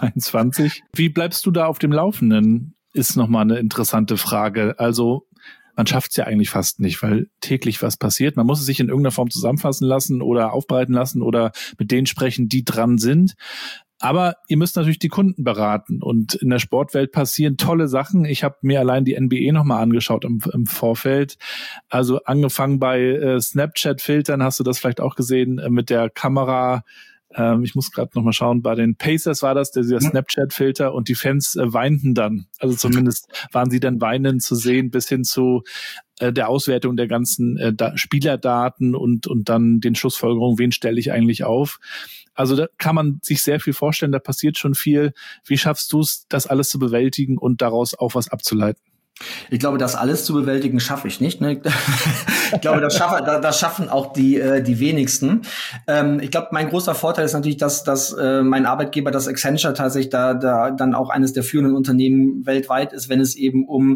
2022. Wie bleibst du da auf dem Laufenden? Ist nochmal eine interessante Frage. Also man schafft es ja eigentlich fast nicht, weil täglich was passiert. Man muss es sich in irgendeiner Form zusammenfassen lassen oder aufbereiten lassen oder mit denen sprechen, die dran sind. Aber ihr müsst natürlich die Kunden beraten. Und in der Sportwelt passieren tolle Sachen. Ich habe mir allein die NBA nochmal angeschaut im Vorfeld. Also angefangen bei Snapchat-Filtern, hast du das vielleicht auch gesehen, mit der Kamera. Ich muss gerade noch mal schauen, bei den Pacers war das, dieser Snapchat-Filter und die Fans weinten dann. Also zumindest waren sie dann weinend zu sehen, bis hin zu der Auswertung der ganzen Spielerdaten und dann den Schlussfolgerungen, wen stelle ich eigentlich auf. Also da kann man sich sehr viel vorstellen, da passiert schon viel. Wie schaffst du es, das alles zu bewältigen und daraus auch was abzuleiten? Ich glaube, das alles zu bewältigen schaffe ich nicht. Ne? Ich glaube, das schaffen auch die wenigsten. Ich glaube, mein großer Vorteil ist natürlich, dass mein Arbeitgeber, das Accenture, tatsächlich da dann auch eines der führenden Unternehmen weltweit ist, wenn es eben um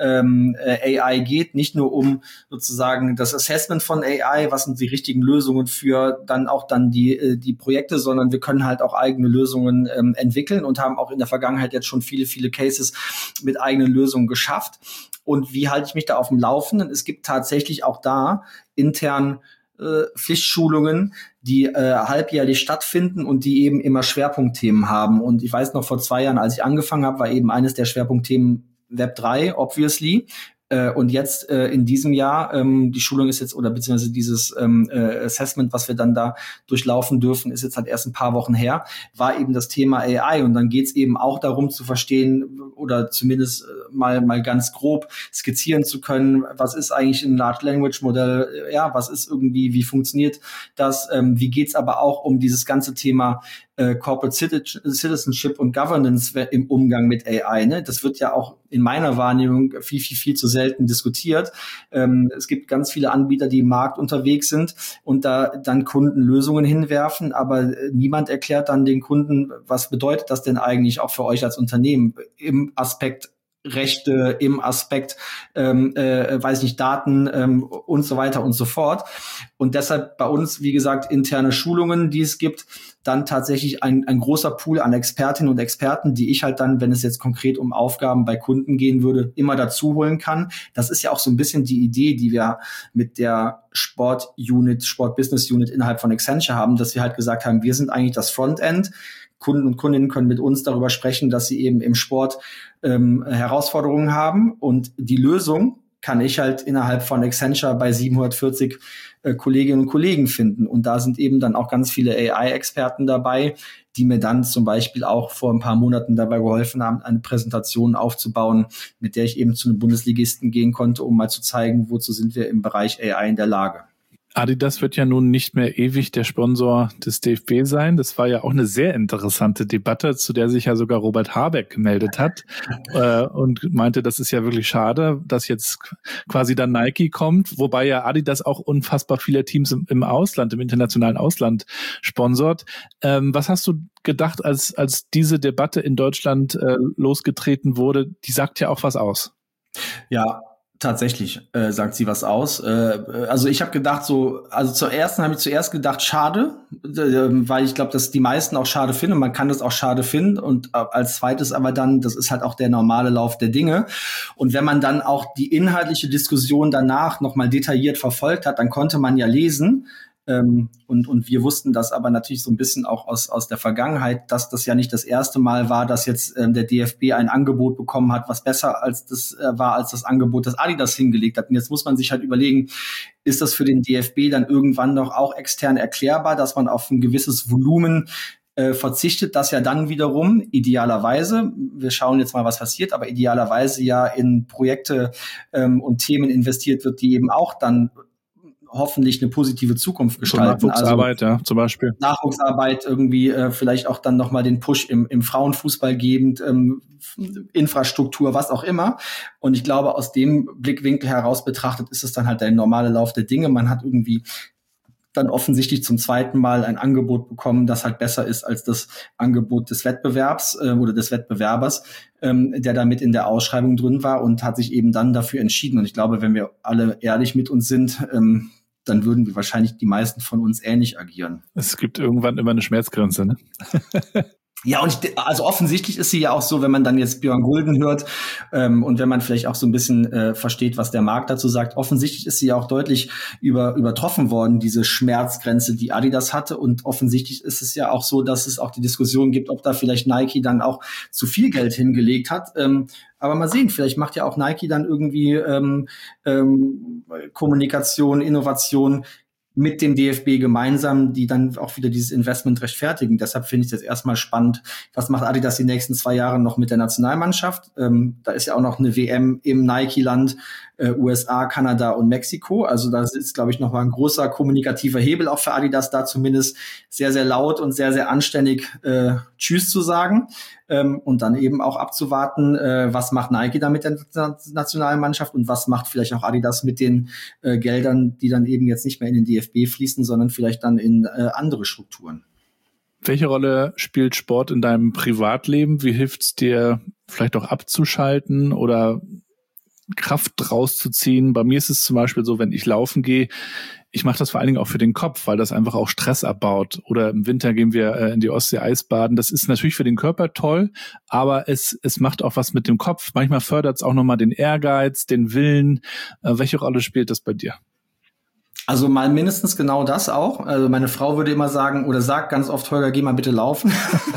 AI geht. Nicht nur um sozusagen das Assessment von AI, was sind die richtigen Lösungen für dann die Projekte, sondern wir können halt auch eigene Lösungen entwickeln und haben auch in der Vergangenheit jetzt schon viele, viele Cases mit eigenen Lösungen geschafft. Und wie halte ich mich da auf dem Laufenden? Es gibt tatsächlich auch da intern Pflichtschulungen, die halbjährlich stattfinden und die eben immer Schwerpunktthemen haben. Und ich weiß noch, vor 2 Jahren, als ich angefangen habe, war eben eines der Schwerpunktthemen Web3, obviously. Und jetzt in diesem Jahr, die Schulung ist jetzt, oder beziehungsweise dieses Assessment, was wir dann da durchlaufen dürfen, ist jetzt halt erst ein paar Wochen her, war eben das Thema AI. Und dann geht's eben auch darum zu verstehen oder zumindest mal ganz grob skizzieren zu können, was ist eigentlich ein Large Language Modell, ja, was ist irgendwie, wie funktioniert das, wie geht's aber auch um dieses ganze Thema Corporate Citizenship und Governance im Umgang mit AI. Ne? Das wird ja auch in meiner Wahrnehmung viel, viel, viel zu selten diskutiert. Es gibt ganz viele Anbieter, die im Markt unterwegs sind und da dann Kunden Lösungen hinwerfen, aber niemand erklärt dann den Kunden, was bedeutet das denn eigentlich auch für euch als Unternehmen im Aspekt Rechte, im Aspekt, weiß nicht, Daten und so weiter und so fort. Und deshalb bei uns, wie gesagt, interne Schulungen, die es gibt, dann tatsächlich ein großer Pool an Expertinnen und Experten, die ich halt dann, wenn es jetzt konkret um Aufgaben bei Kunden gehen würde, immer dazu holen kann. Das ist ja auch so ein bisschen die Idee, die wir mit der Sport Business Unit innerhalb von Accenture haben, dass wir halt gesagt haben, wir sind eigentlich das Frontend. Kunden und Kundinnen können mit uns darüber sprechen, dass sie eben im Sport Herausforderungen haben. Und die Lösung kann ich halt innerhalb von Accenture bei 740 Kolleginnen und Kollegen finden. Und da sind eben dann auch ganz viele AI-Experten dabei, die mir dann zum Beispiel auch vor ein paar Monaten dabei geholfen haben, eine Präsentation aufzubauen, mit der ich eben zu einem Bundesligisten gehen konnte, um mal zu zeigen, wozu sind wir im Bereich AI in der Lage. Adidas wird ja nun nicht mehr ewig der Sponsor des DFB sein. Das war ja auch eine sehr interessante Debatte, zu der sich ja sogar Robert Habeck gemeldet hat und meinte, das ist ja wirklich schade, dass jetzt quasi dann Nike kommt, wobei ja Adidas auch unfassbar viele Teams im Ausland, im internationalen Ausland sponsort. Was hast du gedacht, als diese Debatte in Deutschland losgetreten wurde? Die sagt ja auch was aus. Ja, tatsächlich sagt sie was aus. Also ich habe gedacht habe ich zuerst gedacht, schade, weil ich glaube, dass die meisten auch schade finden. Man kann das auch schade finden. Und als zweites aber dann, das ist halt auch der normale Lauf der Dinge. Und wenn man dann auch die inhaltliche Diskussion danach nochmal detailliert verfolgt hat, dann konnte man ja lesen, und wir wussten das aber natürlich so ein bisschen auch aus der Vergangenheit, dass das ja nicht das erste Mal war, dass jetzt der DFB ein Angebot bekommen hat, was besser als das war als das Angebot, das Adidas hingelegt hat. Und jetzt muss man sich halt überlegen, ist das für den DFB dann irgendwann noch auch extern erklärbar, dass man auf ein gewisses Volumen verzichtet, das ja dann wiederum idealerweise, wir schauen jetzt mal, was passiert, aber idealerweise ja in Projekte und Themen investiert wird, die eben auch dann hoffentlich eine positive Zukunft gestalten. Nachwuchsarbeit, ja, zum Beispiel. Nachwuchsarbeit irgendwie vielleicht auch dann nochmal den Push im Frauenfußball gebend, Infrastruktur, was auch immer. Und ich glaube, aus dem Blickwinkel heraus betrachtet ist es dann halt der normale Lauf der Dinge. Man hat irgendwie dann offensichtlich zum zweiten Mal ein Angebot bekommen, das halt besser ist als das Angebot des Wettbewerbs oder des Wettbewerbers, der da mit in der Ausschreibung drin war und hat sich eben dann dafür entschieden. Und ich glaube, wenn wir alle ehrlich mit uns sind, dann würden wir wahrscheinlich die meisten von uns ähnlich agieren. Es gibt irgendwann immer eine Schmerzgrenze, ne? Ja, und also offensichtlich ist sie ja auch so, wenn man dann jetzt Björn Gulden hört und wenn man vielleicht auch so ein bisschen versteht, was der Markt dazu sagt, offensichtlich ist sie ja auch deutlich übertroffen worden, diese Schmerzgrenze, die Adidas hatte. Und offensichtlich ist es ja auch so, dass es auch die Diskussion gibt, ob da vielleicht Nike dann auch zu viel Geld hingelegt hat. Aber mal sehen, vielleicht macht ja auch Nike dann irgendwie Kommunikation, Innovation mit dem DFB gemeinsam, die dann auch wieder dieses Investment rechtfertigen. Deshalb finde ich das erstmal spannend. Was macht Adidas die nächsten 2 Jahre noch mit der Nationalmannschaft? Da ist ja auch noch eine WM im Nike-Land, USA, Kanada und Mexiko. Also da ist, glaube ich, noch mal ein großer kommunikativer Hebel auch für Adidas, da zumindest sehr, sehr laut und sehr, sehr anständig Tschüss zu sagen. Und dann eben auch abzuwarten, was macht Nike da mit der Nationalmannschaft und was macht vielleicht auch Adidas mit den Geldern, die dann eben jetzt nicht mehr in den DFB fließen, sondern vielleicht dann in andere Strukturen. Welche Rolle spielt Sport in deinem Privatleben? Wie hilft es dir, vielleicht auch abzuschalten oder Kraft rauszuziehen? Bei mir ist es zum Beispiel so, wenn ich laufen gehe, ich mache das vor allen Dingen auch für den Kopf, weil das einfach auch Stress abbaut. Oder im Winter gehen wir in die Ostsee Eisbaden. Das ist natürlich für den Körper toll, aber es macht auch was mit dem Kopf. Manchmal fördert es auch nochmal den Ehrgeiz, den Willen. Welche Rolle spielt das bei dir? Also mal mindestens genau das auch. Also meine Frau würde immer sagen oder sagt ganz oft, Holger, geh mal bitte laufen.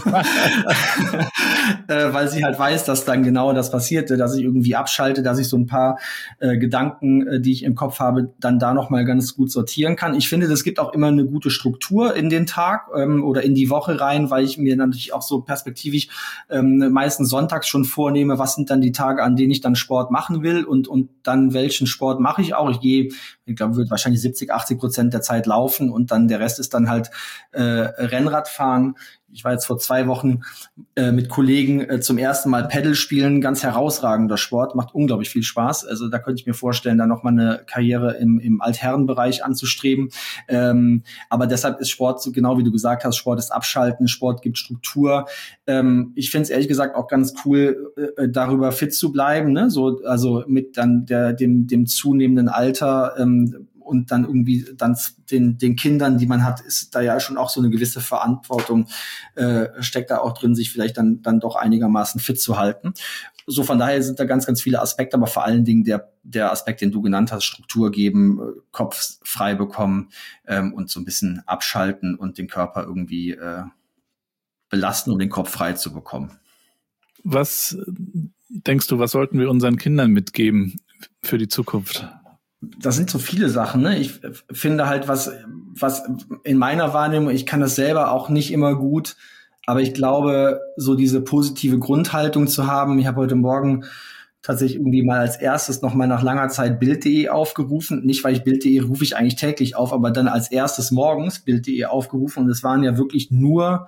Weil sie halt weiß, dass dann genau das passiert, dass ich irgendwie abschalte, dass ich so ein paar Gedanken, die ich im Kopf habe, dann da nochmal ganz gut sortieren kann. Ich finde, das gibt auch immer eine gute Struktur in den Tag oder in die Woche rein, weil ich mir natürlich auch so perspektivisch meistens sonntags schon vornehme, was sind dann die Tage, an denen ich dann Sport machen will und dann welchen Sport mache ich auch. Ich glaube, würde wahrscheinlich 70-80% der Zeit laufen und dann der Rest ist dann halt Rennradfahren. Ich war jetzt vor 2 Wochen mit Kollegen zum ersten Mal Paddle spielen. Ganz herausragender Sport, macht unglaublich viel Spaß. Also da könnte ich mir vorstellen, da nochmal eine Karriere im Altherrenbereich anzustreben. Aber deshalb ist Sport, so genau wie du gesagt hast, Sport ist Abschalten, Sport gibt Struktur. Ich finde es ehrlich gesagt auch ganz cool, darüber fit zu bleiben, ne? So, also mit dann dem zunehmenden Alter und dann irgendwie dann den Kindern, die man hat, ist da ja schon auch so eine gewisse Verantwortung, steckt da auch drin, sich vielleicht dann doch einigermaßen fit zu halten. So von daher sind da ganz, ganz viele Aspekte, aber vor allen Dingen der Aspekt, den du genannt hast, Struktur geben, Kopf frei bekommen und so ein bisschen abschalten und den Körper irgendwie belasten, um den Kopf frei zu bekommen. Was denkst du, was sollten wir unseren Kindern mitgeben für die Zukunft? Das sind so viele Sachen, ne? Ich finde halt, was in meiner Wahrnehmung, ich kann das selber auch nicht immer gut, aber ich glaube, so diese positive Grundhaltung zu haben. Ich habe heute Morgen tatsächlich irgendwie mal als erstes noch mal nach langer Zeit Bild.de aufgerufen. Nicht, weil ich Bild.de rufe ich eigentlich täglich auf, aber dann als erstes morgens Bild.de aufgerufen. Und es waren ja wirklich nur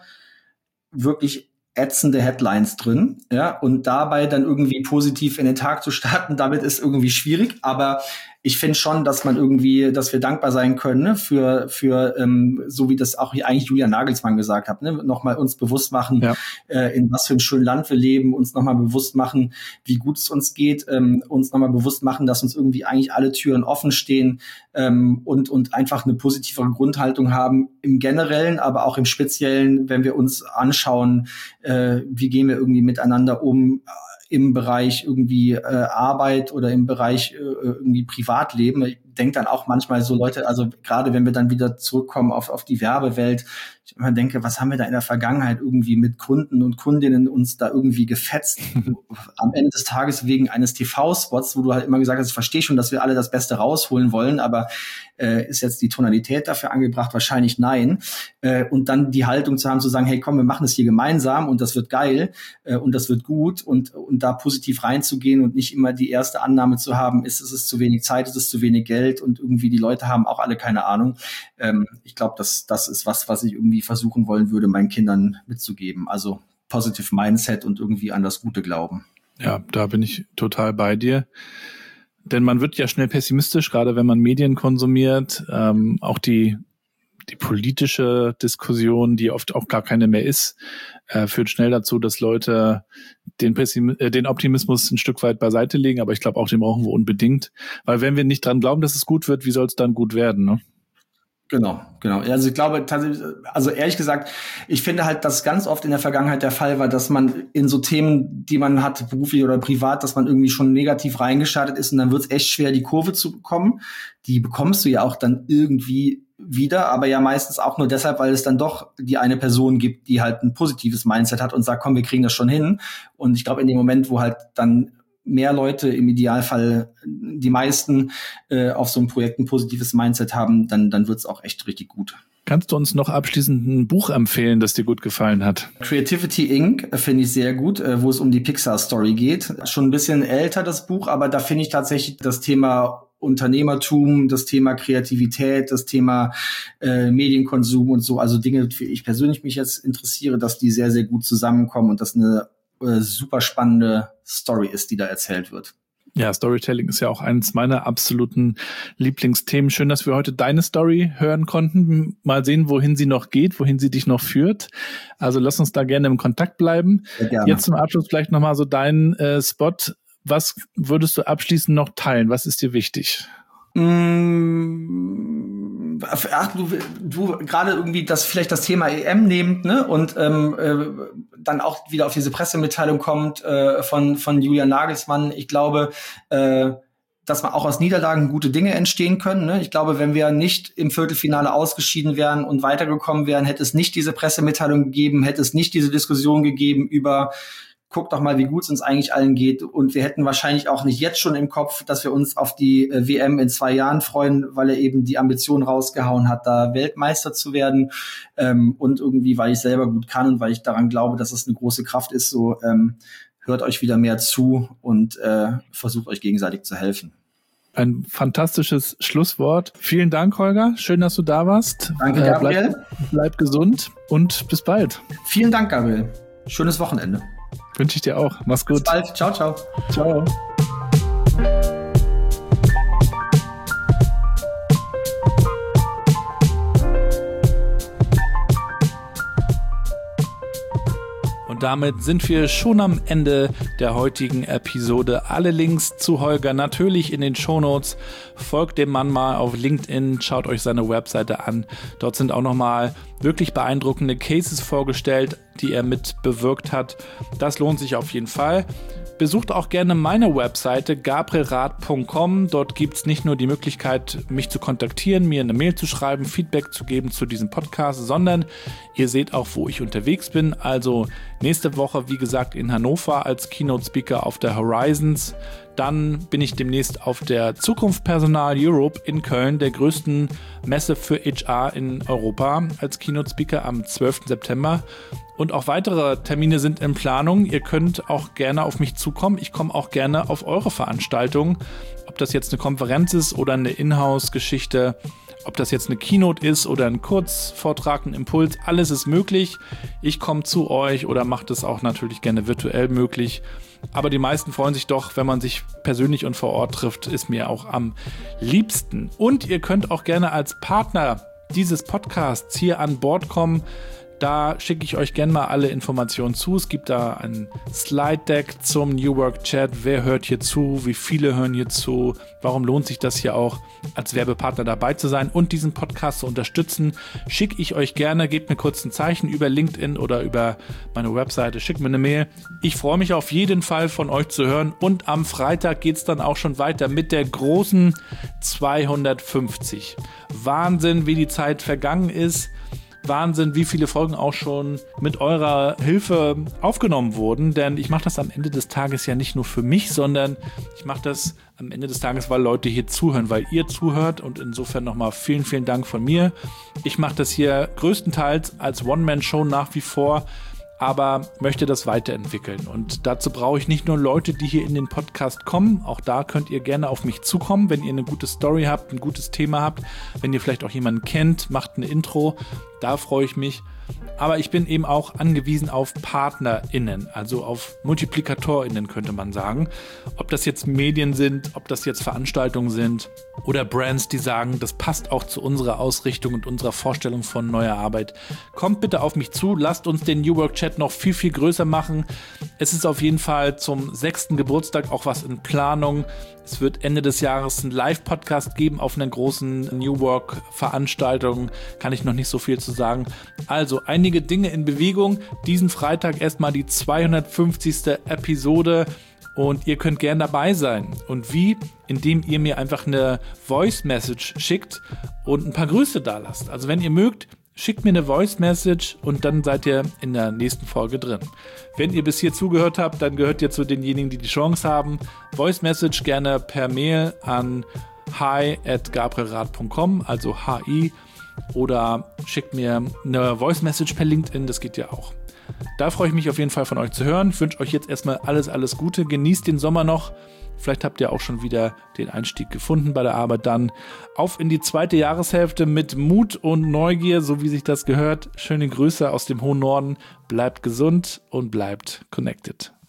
ätzende Headlines drin, ja, und dabei dann irgendwie positiv in den Tag zu starten, damit ist irgendwie schwierig, aber ich finde schon, dass wir dankbar sein können, ne, für so wie das auch eigentlich Julian Nagelsmann gesagt hat, ne, nochmal uns bewusst machen, in was für einem schönen Land wir leben, uns nochmal bewusst machen, wie gut es uns geht, uns nochmal bewusst machen, dass uns irgendwie eigentlich alle Türen offen stehen, und einfach eine positivere Grundhaltung haben im Generellen, aber auch im Speziellen, wenn wir uns anschauen, wie gehen wir irgendwie miteinander um, im Bereich irgendwie Arbeit oder im Bereich irgendwie Privatleben. Ich denke dann auch manchmal so Leute, also gerade wenn wir dann wieder zurückkommen auf die Werbewelt, ich immer denke, was haben wir da in der Vergangenheit irgendwie mit Kunden und Kundinnen uns da irgendwie gefetzt? Am Ende des Tages wegen eines TV-Spots, wo du halt immer gesagt hast, ich verstehe schon, dass wir alle das Beste rausholen wollen, aber ist jetzt die Tonalität dafür angebracht? Wahrscheinlich nein. Und dann die Haltung zu haben, zu sagen, hey komm, wir machen es hier gemeinsam und das wird geil und das wird gut und da positiv reinzugehen und nicht immer die erste Annahme zu haben, ist es zu wenig Zeit, ist es zu wenig Geld und irgendwie die Leute haben auch alle keine Ahnung. Ich glaube, das ist was ich irgendwie versuchen wollen würde, meinen Kindern mitzugeben. Also Positive Mindset und irgendwie an das Gute glauben. Ja, da bin ich total bei dir. Denn man wird ja schnell pessimistisch, gerade wenn man Medien konsumiert. Auch die politische Diskussion, die oft auch gar keine mehr ist, führt schnell dazu, dass Leute den Optimismus ein Stück weit beiseite legen. Aber ich glaube, auch den brauchen wir unbedingt. Weil wenn wir nicht dran glauben, dass es gut wird, wie soll es dann gut werden, ne? Genau. Also ich glaube tatsächlich, also ehrlich gesagt, ich finde halt, dass ganz oft in der Vergangenheit der Fall war, dass man in so Themen, die man hat, beruflich oder privat, dass man irgendwie schon negativ reingestartet ist und dann wird es echt schwer, die Kurve zu bekommen. Die bekommst du ja auch dann irgendwie wieder, aber ja meistens auch nur deshalb, weil es dann doch die eine Person gibt, die halt ein positives Mindset hat und sagt, komm, wir kriegen das schon hin. Und ich glaube, in dem Moment, wo halt dann mehr Leute, im Idealfall die meisten, auf so einem Projekt ein positives Mindset haben, dann wird's auch echt richtig gut. Kannst du uns noch abschließend ein Buch empfehlen, das dir gut gefallen hat? Creativity Inc. finde ich sehr gut, wo es um die Pixar-Story geht. Schon ein bisschen älter, das Buch, aber da finde ich tatsächlich das Thema Unternehmertum, das Thema Kreativität, das Thema Medienkonsum und so, also Dinge, für ich persönlich mich jetzt interessiere, dass die sehr, sehr gut zusammenkommen und das eine super spannende Story ist, die da erzählt wird. Ja, Storytelling ist ja auch eines meiner absoluten Lieblingsthemen. Schön, dass wir heute deine Story hören konnten. Mal sehen, wohin sie noch geht, wohin sie dich noch führt. Also lass uns da gerne im Kontakt bleiben. Sehr gerne. Jetzt zum Abschluss vielleicht nochmal so dein Spot. Was würdest du abschließend noch teilen? Was ist dir wichtig? Ach, du gerade irgendwie vielleicht das Thema EM nehmt, ne, und dann auch wieder auf diese Pressemitteilung kommt von Julian Nagelsmann. Ich glaube, dass man auch aus Niederlagen gute Dinge entstehen können. Ne? Ich glaube, wenn wir nicht im Viertelfinale ausgeschieden wären und weitergekommen wären, hätte es nicht diese Pressemitteilung gegeben, hätte es nicht diese Diskussion gegeben über guck doch mal, wie gut es uns eigentlich allen geht. Und wir hätten wahrscheinlich auch nicht jetzt schon im Kopf, dass wir uns auf die WM in 2 Jahren freuen, weil er eben die Ambition rausgehauen hat, da Weltmeister zu werden. Und irgendwie, weil ich selber gut kann und weil ich daran glaube, dass es eine große Kraft ist, so hört euch wieder mehr zu und versucht euch gegenseitig zu helfen. Ein fantastisches Schlusswort. Vielen Dank, Holger. Schön, dass du da warst. Danke, Gabriel. Bleib gesund und bis bald. Vielen Dank, Gabriel. Schönes Wochenende. Wünsche ich dir auch. Mach's gut. Bis bald. Ciao, ciao. Ciao. Und damit sind wir schon am Ende der heutigen Episode. Alle Links zu Holger natürlich in den Shownotes. Folgt dem Mann mal auf LinkedIn, schaut euch seine Webseite an. Dort sind auch nochmal wirklich beeindruckende Cases vorgestellt, die er mit bewirkt hat. Das lohnt sich auf jeden Fall. Besucht auch gerne meine Webseite gabrielrath.com. Dort gibt es nicht nur die Möglichkeit, mich zu kontaktieren, mir eine Mail zu schreiben, Feedback zu geben zu diesem Podcast, sondern ihr seht auch, wo ich unterwegs bin. Also nächste Woche, wie gesagt, in Hannover als Keynote-Speaker auf der Horizons. Dann bin ich demnächst auf der Zukunft Personal Europe in Köln, der größten Messe für HR in Europa, als Keynote-Speaker am 12. September. Und auch weitere Termine sind in Planung. Ihr könnt auch gerne auf mich zukommen. Ich komme auch gerne auf eure Veranstaltungen. Ob das jetzt eine Konferenz ist oder eine Inhouse-Geschichte, ob das jetzt eine Keynote ist oder ein Kurzvortrag, ein Impuls, alles ist möglich. Ich komme zu euch oder mache das auch natürlich gerne virtuell möglich. Aber die meisten freuen sich doch, wenn man sich persönlich und vor Ort trifft, ist mir auch am liebsten. Und ihr könnt auch gerne als Partner dieses Podcasts hier an Bord kommen. Da schicke ich euch gerne mal alle Informationen zu. Es gibt da ein Slide-Deck zum New Work Chat. Wer hört hier zu? Wie viele hören hier zu? Warum lohnt sich das hier auch, als Werbepartner dabei zu sein und diesen Podcast zu unterstützen? Schicke ich euch gerne. Gebt mir kurz ein Zeichen über LinkedIn oder über meine Webseite. Schickt mir eine Mail. Ich freue mich auf jeden Fall, von euch zu hören. Und am Freitag geht es dann auch schon weiter mit der großen 250. Wahnsinn, wie die Zeit vergangen ist. Wahnsinn, wie viele Folgen auch schon mit eurer Hilfe aufgenommen wurden, denn ich mache das am Ende des Tages ja nicht nur für mich, sondern ich mache das am Ende des Tages, weil Leute hier zuhören, weil ihr zuhört und insofern nochmal vielen, vielen Dank von mir. Ich mache das hier größtenteils als One-Man-Show nach wie vor, aber möchte das weiterentwickeln und dazu brauche ich nicht nur Leute, die hier in den Podcast kommen, auch da könnt ihr gerne auf mich zukommen, wenn ihr eine gute Story habt, ein gutes Thema habt, wenn ihr vielleicht auch jemanden kennt, macht ein Intro, da freue ich mich. Aber ich bin eben auch angewiesen auf PartnerInnen, also auf MultiplikatorInnen könnte man sagen. Ob das jetzt Medien sind, ob das jetzt Veranstaltungen sind oder Brands, die sagen, das passt auch zu unserer Ausrichtung und unserer Vorstellung von neuer Arbeit. Kommt bitte auf mich zu, lasst uns den New Work Chat noch viel, viel größer machen. Es ist auf jeden Fall zum 6. Geburtstag auch was in Planung. Es wird Ende des Jahres einen Live-Podcast geben auf einer großen New Work-Veranstaltung. Kann ich noch nicht so viel zu sagen. Also einige Dinge in Bewegung. Diesen Freitag erstmal die 250. Episode und ihr könnt gern dabei sein. Und wie? Indem ihr mir einfach eine Voice-Message schickt und ein paar Grüße da lasst. Also wenn ihr mögt, schickt mir eine Voice-Message und dann seid ihr in der nächsten Folge drin. Wenn ihr bis hier zugehört habt, dann gehört ihr zu denjenigen, die die Chance haben. Voice-Message gerne per Mail an hi@gabrielrath.com, also hi, oder schickt mir eine Voice-Message per LinkedIn, das geht ja auch. Da freue ich mich auf jeden Fall von euch zu hören. Ich wünsche euch jetzt erstmal alles Gute. Genießt den Sommer noch. Vielleicht habt ihr auch schon wieder den Einstieg gefunden bei der Arbeit. Dann auf in die zweite Jahreshälfte mit Mut und Neugier, so wie sich das gehört. Schöne Grüße aus dem hohen Norden. Bleibt gesund und bleibt connected.